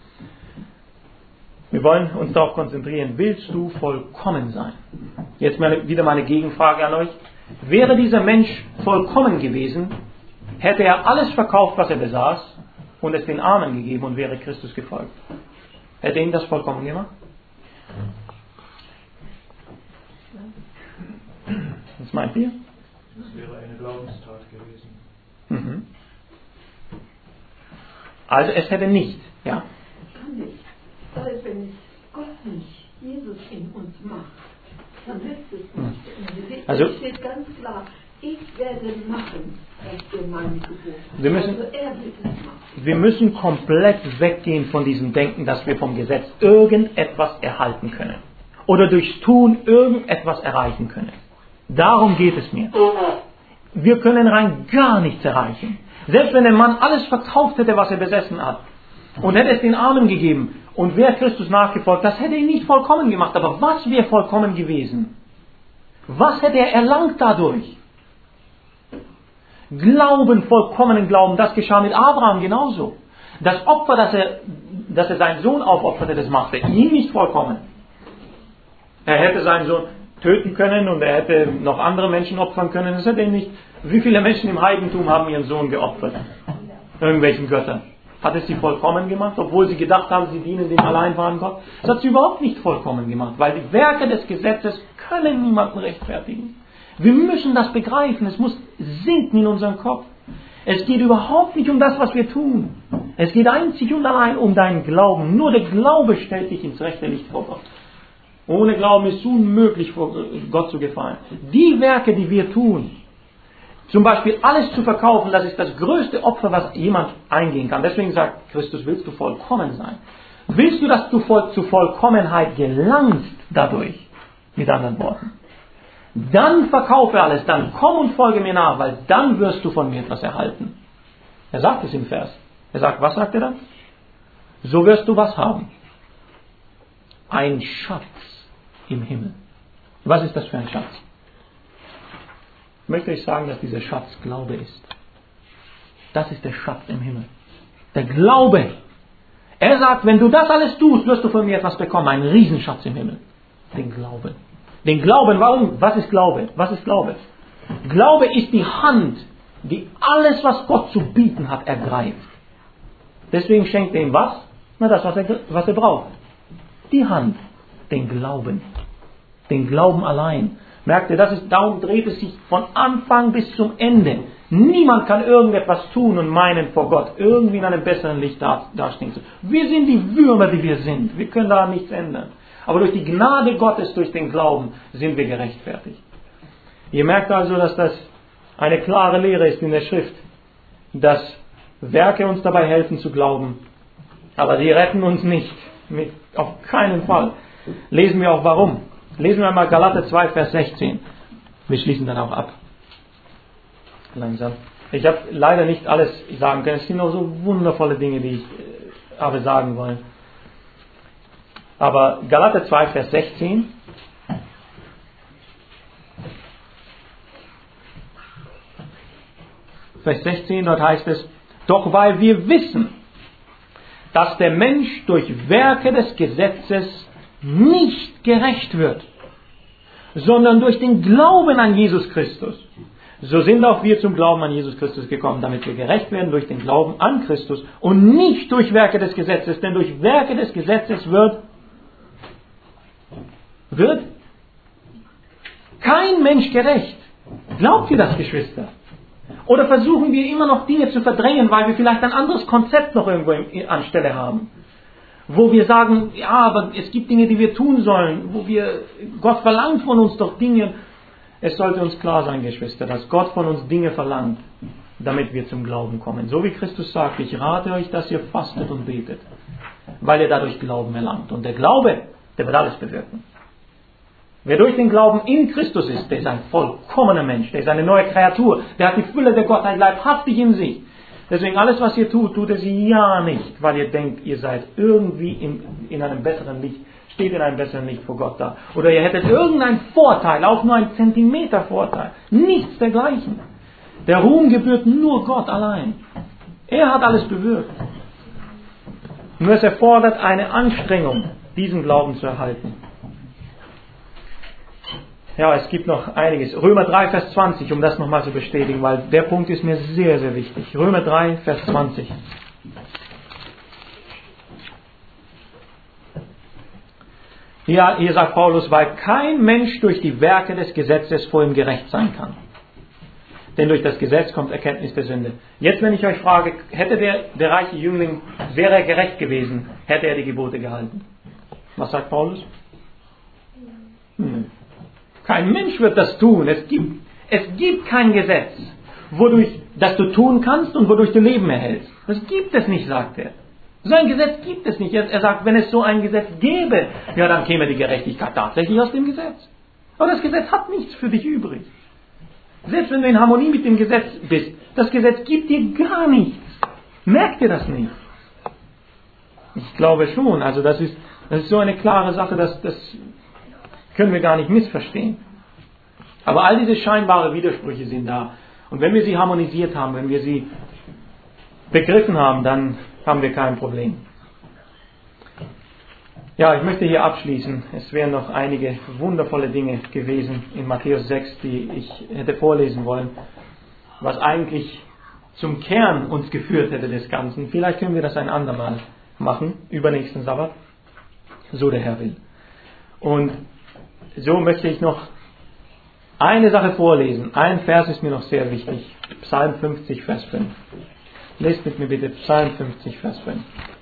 Wir wollen uns darauf konzentrieren. Willst du vollkommen sein? Jetzt wieder meine Gegenfrage an euch. Wäre dieser Mensch vollkommen gewesen, hätte er alles verkauft, was er besaß und es den Armen gegeben und wäre Christus gefolgt. Hätte ihn das vollkommen gemacht? Was meint ihr? Das wäre eine Glaubenstat gewesen. Mhm. Also es hätte nicht, ja. Kann nicht. Weil wenn Gott nicht Jesus in uns macht, dann nützt es nicht. Also, es steht ganz klar, ich werde machen, was ihr meine Gebot habt. Wir müssen, also er wird es machen. Wir müssen komplett weggehen von diesem Denken, dass wir vom Gesetz irgendetwas erhalten können. Oder durchs Tun irgendetwas erreichen können. Darum geht es mir. Wir können rein gar nichts erreichen. Selbst wenn der Mann alles verkauft hätte, was er besessen hat, und hätte es den Armen gegeben und wäre Christus nachgefolgt, das hätte ihn nicht vollkommen gemacht. Aber was wäre vollkommen gewesen? Was hätte er erlangt dadurch? Glauben, vollkommenen Glauben, das geschah mit Abraham genauso. Das Opfer, dass er seinen Sohn aufopferte, das machte ihn nicht vollkommen. Er hätte seinen Sohn töten können und er hätte noch andere Menschen opfern können. Das hätte ihn nicht. Wie viele Menschen im Heidentum haben ihren Sohn geopfert? Irgendwelchen Göttern. Hat es sie vollkommen gemacht, obwohl sie gedacht haben, sie dienen dem allein wahren Gott? Das hat sie überhaupt nicht vollkommen gemacht, weil die Werke des Gesetzes können niemanden rechtfertigen. Wir müssen das begreifen, es muss sinken in unseren Kopf. Es geht überhaupt nicht um das, was wir tun. Es geht einzig und allein um deinen Glauben. Nur der Glaube stellt dich ins rechte Licht vor Gott. Ohne Glauben ist es unmöglich, vor Gott zu gefallen. Die Werke, die wir tun, zum Beispiel alles zu verkaufen, das ist das größte Opfer, was jemand eingehen kann. Deswegen sagt Christus, willst du vollkommen sein? Willst du, dass du zur Vollkommenheit gelangst dadurch? Mit anderen Worten. Dann verkaufe alles, dann komm und folge mir nach, weil dann wirst du von mir etwas erhalten. Er sagt es im Vers. Er sagt, was sagt er dann? So wirst du was haben? Ein Schatz im Himmel. Was ist das für ein Schatz? möchte euch sagen, dass dieser Schatz Glaube ist. Das ist der Schatz im Himmel. Der Glaube. Er sagt, wenn du das alles tust, wirst du von mir etwas bekommen. Einen Riesenschatz im Himmel. Den Glauben. Den Glauben, warum? Was ist Glaube? Was ist Glaube? Glaube ist die Hand, die alles, was Gott zu bieten hat, ergreift. Deswegen schenkt er ihm was? Na, das, was er braucht. Die Hand. Den Glauben. Den Glauben allein. Merkt ihr, darum dreht es sich von Anfang bis zum Ende. Niemand kann irgendetwas tun und meinen vor Gott, irgendwie in einem besseren Licht dastehen zu. Wir sind die Würmer, die wir sind. Wir können daran nichts ändern. Aber durch die Gnade Gottes, durch den Glauben, sind wir gerechtfertigt. Ihr merkt also, dass das eine klare Lehre ist in der Schrift, dass Werke uns dabei helfen zu glauben. Aber sie retten uns nicht. Auf keinen Fall. Lesen wir auch warum. Lesen wir mal Galater 2, Vers 16. Wir schließen dann auch ab. Langsam. Ich habe leider nicht alles sagen können. Es sind noch so wundervolle Dinge, die ich aber sagen wollen. Aber Galater 2, Vers 16. Vers 16, dort heißt es, doch weil wir wissen, dass der Mensch durch Werke des Gesetzes nicht gerecht wird, sondern durch den Glauben an Jesus Christus. So sind auch wir zum Glauben an Jesus Christus gekommen, damit wir gerecht werden durch den Glauben an Christus und nicht durch Werke des Gesetzes, denn durch Werke des Gesetzes wird kein Mensch gerecht. Glaubt ihr das, Geschwister? Oder versuchen wir immer noch Dinge zu verdrängen, weil wir vielleicht ein anderes Konzept noch irgendwo anstelle haben? Wo wir sagen, ja, aber es gibt Dinge, die wir tun sollen, Gott verlangt von uns doch Dinge. Es sollte uns klar sein, Geschwister, dass Gott von uns Dinge verlangt, damit wir zum Glauben kommen. So wie Christus sagt, ich rate euch, dass ihr fastet und betet, weil ihr dadurch Glauben erlangt. Und der Glaube, der wird alles bewirken. Wer durch den Glauben in Christus ist, der ist ein vollkommener Mensch, der ist eine neue Kreatur, der hat die Fülle der Gottheit leibhaftig in sich. Deswegen alles, was ihr tut, tut es ja nicht, weil ihr denkt, ihr seid irgendwie in einem besseren Licht, steht in einem besseren Licht vor Gott da. Oder ihr hättet irgendeinen Vorteil, auch nur einen Zentimeter Vorteil. Nichts dergleichen. Der Ruhm gebührt nur Gott allein. Er hat alles bewirkt. Nur es erfordert eine Anstrengung, diesen Glauben zu erhalten. Ja, es gibt noch einiges. Römer 3, Vers 20, um das nochmal zu bestätigen, weil der Punkt ist mir sehr, sehr wichtig. Römer 3, Vers 20. Ja, hier sagt Paulus, weil kein Mensch durch die Werke des Gesetzes vor ihm gerecht sein kann. Denn durch das Gesetz kommt Erkenntnis der Sünde. Jetzt, wenn ich euch frage, hätte der reiche Jüngling, wäre er gerecht gewesen, hätte er die Gebote gehalten? Was sagt Paulus? Kein Mensch wird das tun. Es gibt kein Gesetz, das du tun kannst und wodurch du Leben erhältst. Das gibt es nicht, sagt er. So ein Gesetz gibt es nicht. Er sagt, wenn es so ein Gesetz gäbe, ja, dann käme die Gerechtigkeit tatsächlich aus dem Gesetz. Aber das Gesetz hat nichts für dich übrig. Selbst wenn du in Harmonie mit dem Gesetz bist, das Gesetz gibt dir gar nichts. Merkt ihr das nicht? Ich glaube schon. Also das ist so eine klare Sache, das können wir gar nicht missverstehen. Aber all diese scheinbare Widersprüche sind da. Und wenn wir sie harmonisiert haben, wenn wir sie begriffen haben, dann haben wir kein Problem. Ja, ich möchte hier abschließen. Es wären noch einige wundervolle Dinge gewesen in Matthäus 6, die ich hätte vorlesen wollen, was eigentlich zum Kern uns geführt hätte des Ganzen. Vielleicht können wir das ein andermal machen, übernächsten Sabbat, so der Herr will. Und so möchte ich noch eine Sache vorlesen. Ein Vers ist mir noch sehr wichtig. Psalm 50, Vers 5. Lest mit mir bitte Psalm 50, Vers 5.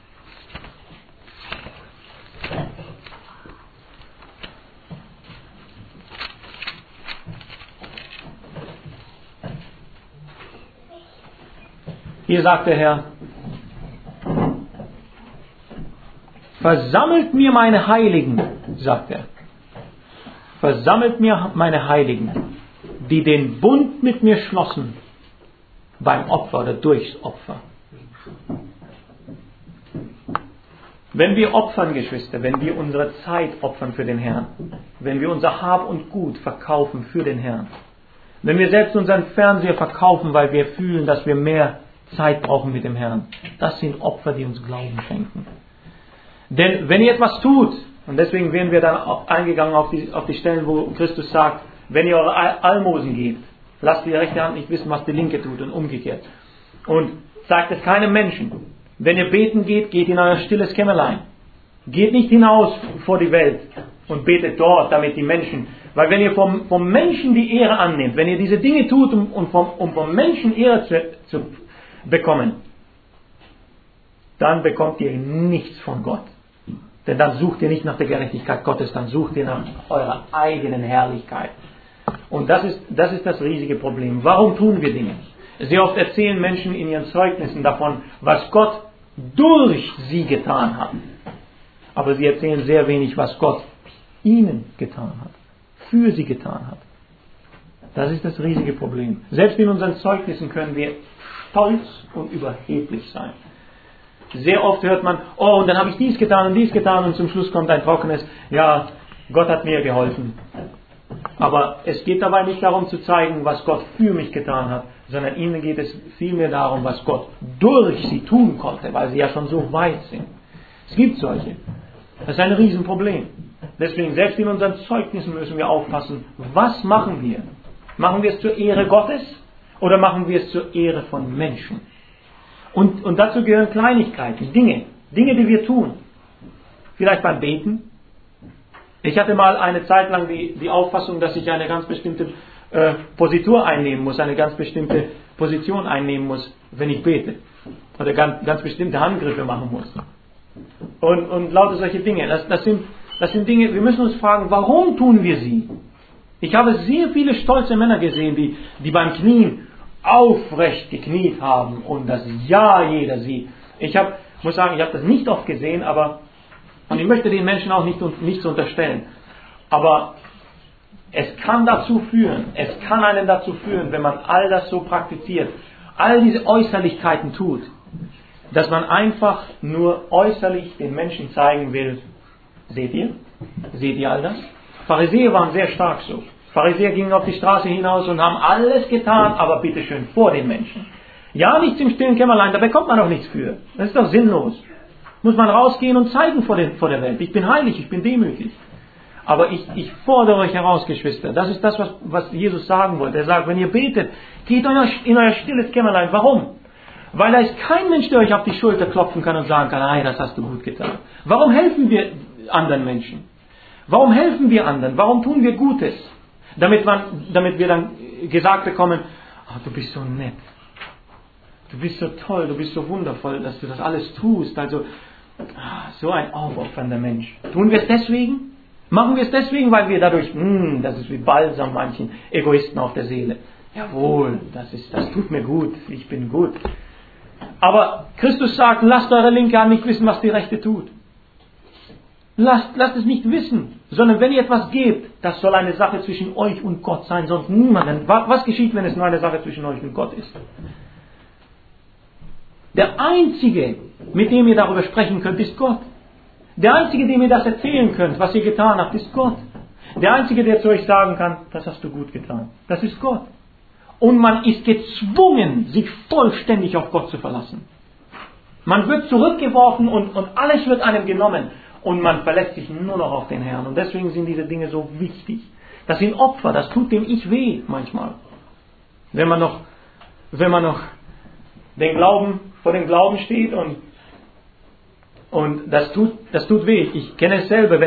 Hier sagt der Herr, versammelt mir meine Heiligen, sagt er. Versammelt mir meine Heiligen, die den Bund mit mir schlossen, beim Opfer oder durchs Opfer. Wenn wir opfern, Geschwister, wenn wir unsere Zeit opfern für den Herrn, wenn wir unser Hab und Gut verkaufen für den Herrn, Wenn wir selbst unseren Fernseher verkaufen, weil wir fühlen, dass wir mehr Zeit brauchen mit dem Herrn. Das sind Opfer, die uns Glauben schenken. Denn wenn ihr etwas tut, und deswegen werden wir dann auch eingegangen auf die Stellen, wo Christus sagt, wenn ihr eure Almosen gebt, lasst die rechte Hand nicht wissen, was die linke tut und umgekehrt. Und sagt es keinem Menschen. Wenn ihr beten geht, geht in euer stilles Kämmerlein. Geht nicht hinaus vor die Welt und betet dort, damit die Menschen, weil wenn ihr vom Menschen die Ehre annehmt, wenn ihr diese Dinge tut, um vom Menschen Ehre zu bekommen, dann bekommt ihr nichts von Gott. Denn dann sucht ihr nicht nach der Gerechtigkeit Gottes, dann sucht ihr nach eurer eigenen Herrlichkeit. Und das ist das riesige Problem. Warum tun wir Dinge? Sehr oft erzählen Menschen in ihren Zeugnissen davon, was Gott durch sie getan hat. Aber sie erzählen sehr wenig, was Gott ihnen getan hat, für sie getan hat. Das ist das riesige Problem. Selbst in unseren Zeugnissen können wir stolz und überheblich sein. Sehr oft hört man, oh, und dann habe ich dies getan und zum Schluss kommt ein trockenes, ja, Gott hat mir geholfen. Aber es geht dabei nicht darum zu zeigen, was Gott für mich getan hat, sondern ihnen geht es vielmehr darum, was Gott durch sie tun konnte, weil sie ja schon so weit sind. Es gibt solche. Das ist ein Riesenproblem. Deswegen, selbst in unseren Zeugnissen müssen wir aufpassen, was machen wir? Machen wir es zur Ehre Gottes oder machen wir es zur Ehre von Menschen? Und dazu gehören Kleinigkeiten, Dinge, die wir tun. Vielleicht beim Beten. Ich hatte mal eine Zeit lang die Auffassung, dass ich eine ganz bestimmte Positur einnehmen muss, eine ganz bestimmte Position einnehmen muss, wenn ich bete. Oder ganz bestimmte Handgriffe machen muss. Und lauter solche Dinge. Das sind Dinge, wir müssen uns fragen, warum tun wir sie? Ich habe sehr viele stolze Männer gesehen, die beim Knien aufrecht gekniet haben und das ja jeder sieht. Muss sagen, ich habe das nicht oft gesehen, und ich möchte den Menschen auch nichts unterstellen. Aber es kann einen dazu führen, wenn man all das so praktiziert, all diese Äußerlichkeiten tut, dass man einfach nur äußerlich den Menschen zeigen will, seht ihr all das? Pharisäer waren sehr stark so. Pharisäer gingen auf die Straße hinaus und haben alles getan, aber bitteschön vor den Menschen. Ja, nichts im stillen Kämmerlein, da bekommt man doch nichts für. Das ist doch sinnlos. Muss man rausgehen und zeigen vor der Welt. Ich bin heilig, ich bin demütig. Aber ich fordere euch heraus, Geschwister. Das ist das, was Jesus sagen wollte. Er sagt, wenn ihr betet, geht in euer stilles Kämmerlein. Warum? Weil da ist kein Mensch, der euch auf die Schulter klopfen kann und sagen kann, hey, das hast du gut getan. Warum helfen wir anderen Menschen? Warum helfen wir anderen? Warum tun wir Gutes? Damit wir dann gesagt bekommen, oh, du bist so nett. Du bist so toll, du bist so wundervoll, dass du das alles tust. Also, so ein aufopfernder Mensch. Tun wir es deswegen? Machen wir es deswegen, weil wir dadurch, das ist wie Balsam manchen Egoisten auf der Seele. Jawohl, das tut mir gut, ich bin gut. Aber Christus sagt, lasst eure linke Hand nicht wissen, was die rechte tut. Lasst es nicht wissen, sondern wenn ihr etwas gebt, das soll eine Sache zwischen euch und Gott sein, sonst niemanden. Was geschieht, wenn es nur eine Sache zwischen euch und Gott ist? Der Einzige, mit dem ihr darüber sprechen könnt, ist Gott. Der Einzige, dem ihr das erzählen könnt, was ihr getan habt, ist Gott. Der Einzige, der zu euch sagen kann, das hast du gut getan, das ist Gott. Und man ist gezwungen, sich vollständig auf Gott zu verlassen. Man wird zurückgeworfen und alles wird einem genommen. Und man verlässt sich nur noch auf den Herrn. Und deswegen sind diese Dinge so wichtig. Das sind Opfer, das tut dem Ich weh manchmal. Wenn man noch vor dem Glauben steht und das tut weh. Ich kenne es selber,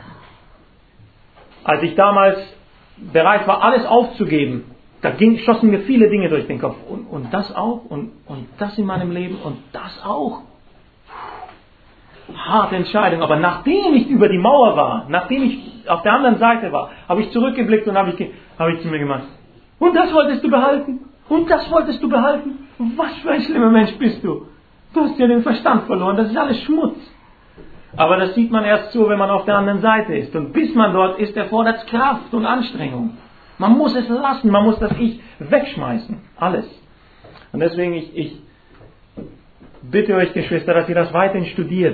als ich damals bereit war, alles aufzugeben, schossen mir viele Dinge durch den Kopf. Und das auch und das in meinem Leben und das auch. Harte Entscheidung, aber nachdem ich über die Mauer war, nachdem ich auf der anderen Seite war, habe ich zurückgeblickt und habe ich zu mir gemacht. Und das wolltest du behalten? Und das wolltest du behalten? Was für ein schlimmer Mensch bist du? Du hast ja den Verstand verloren, das ist alles Schmutz. Aber das sieht man erst so, wenn man auf der anderen Seite ist. Und bis man dort ist, erfordert es Kraft und Anstrengung. Man muss es lassen, man muss das Ich wegschmeißen. Alles. Und deswegen, ich bitte euch, Geschwister, dass ihr das weiterhin studiert,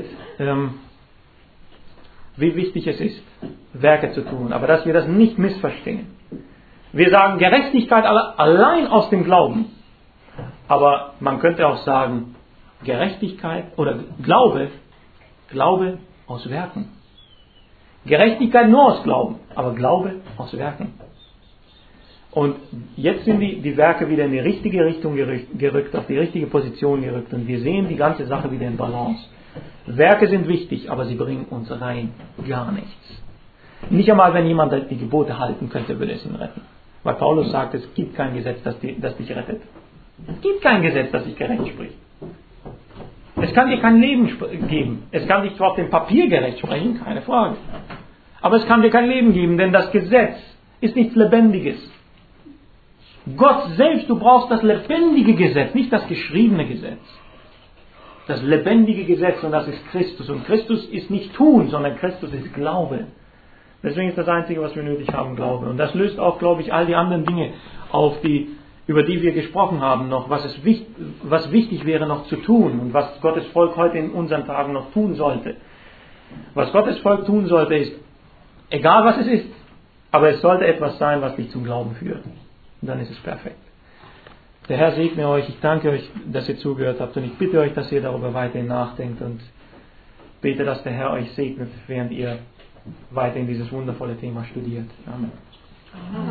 wie wichtig es ist, Werke zu tun, aber dass wir das nicht missverstehen. Wir sagen Gerechtigkeit allein aus dem Glauben. Aber man könnte auch sagen, Gerechtigkeit oder Glaube aus Werken. Gerechtigkeit nur aus Glauben, aber Glaube aus Werken. Und jetzt sind die Werke wieder in die richtige Richtung gerückt, auf die richtige Position gerückt. Und wir sehen die ganze Sache wieder in Balance. Werke sind wichtig, aber sie bringen uns rein gar nichts. Nicht einmal, wenn jemand die Gebote halten könnte, würde es ihn retten. Weil Paulus sagt, es gibt kein Gesetz, das dich rettet. Es gibt kein Gesetz, das dich gerecht spricht. Es kann dir kein Leben geben. Es kann dich zwar auf dem Papier gerecht sprechen, keine Frage. Aber es kann dir kein Leben geben, denn das Gesetz ist nichts Lebendiges. Gott selbst, du brauchst das lebendige Gesetz, nicht das geschriebene Gesetz. Das lebendige Gesetz, und das ist Christus. Und Christus ist nicht Tun, sondern Christus ist Glaube. Deswegen ist das Einzige, was wir nötig haben, Glaube. Und das löst auch, glaube ich, all die anderen Dinge auf, über die wir gesprochen haben noch, was wichtig wäre noch zu tun und was Gottes Volk heute in unseren Tagen noch tun sollte. Was Gottes Volk tun sollte, ist, egal was es ist, aber es sollte etwas sein, was dich zum Glauben führt. Und dann ist es perfekt. Der Herr segne euch. Ich danke euch, dass ihr zugehört habt. Und ich bitte euch, dass ihr darüber weiterhin nachdenkt. Und bete, dass der Herr euch segnet, während ihr weiterhin dieses wundervolle Thema studiert. Amen.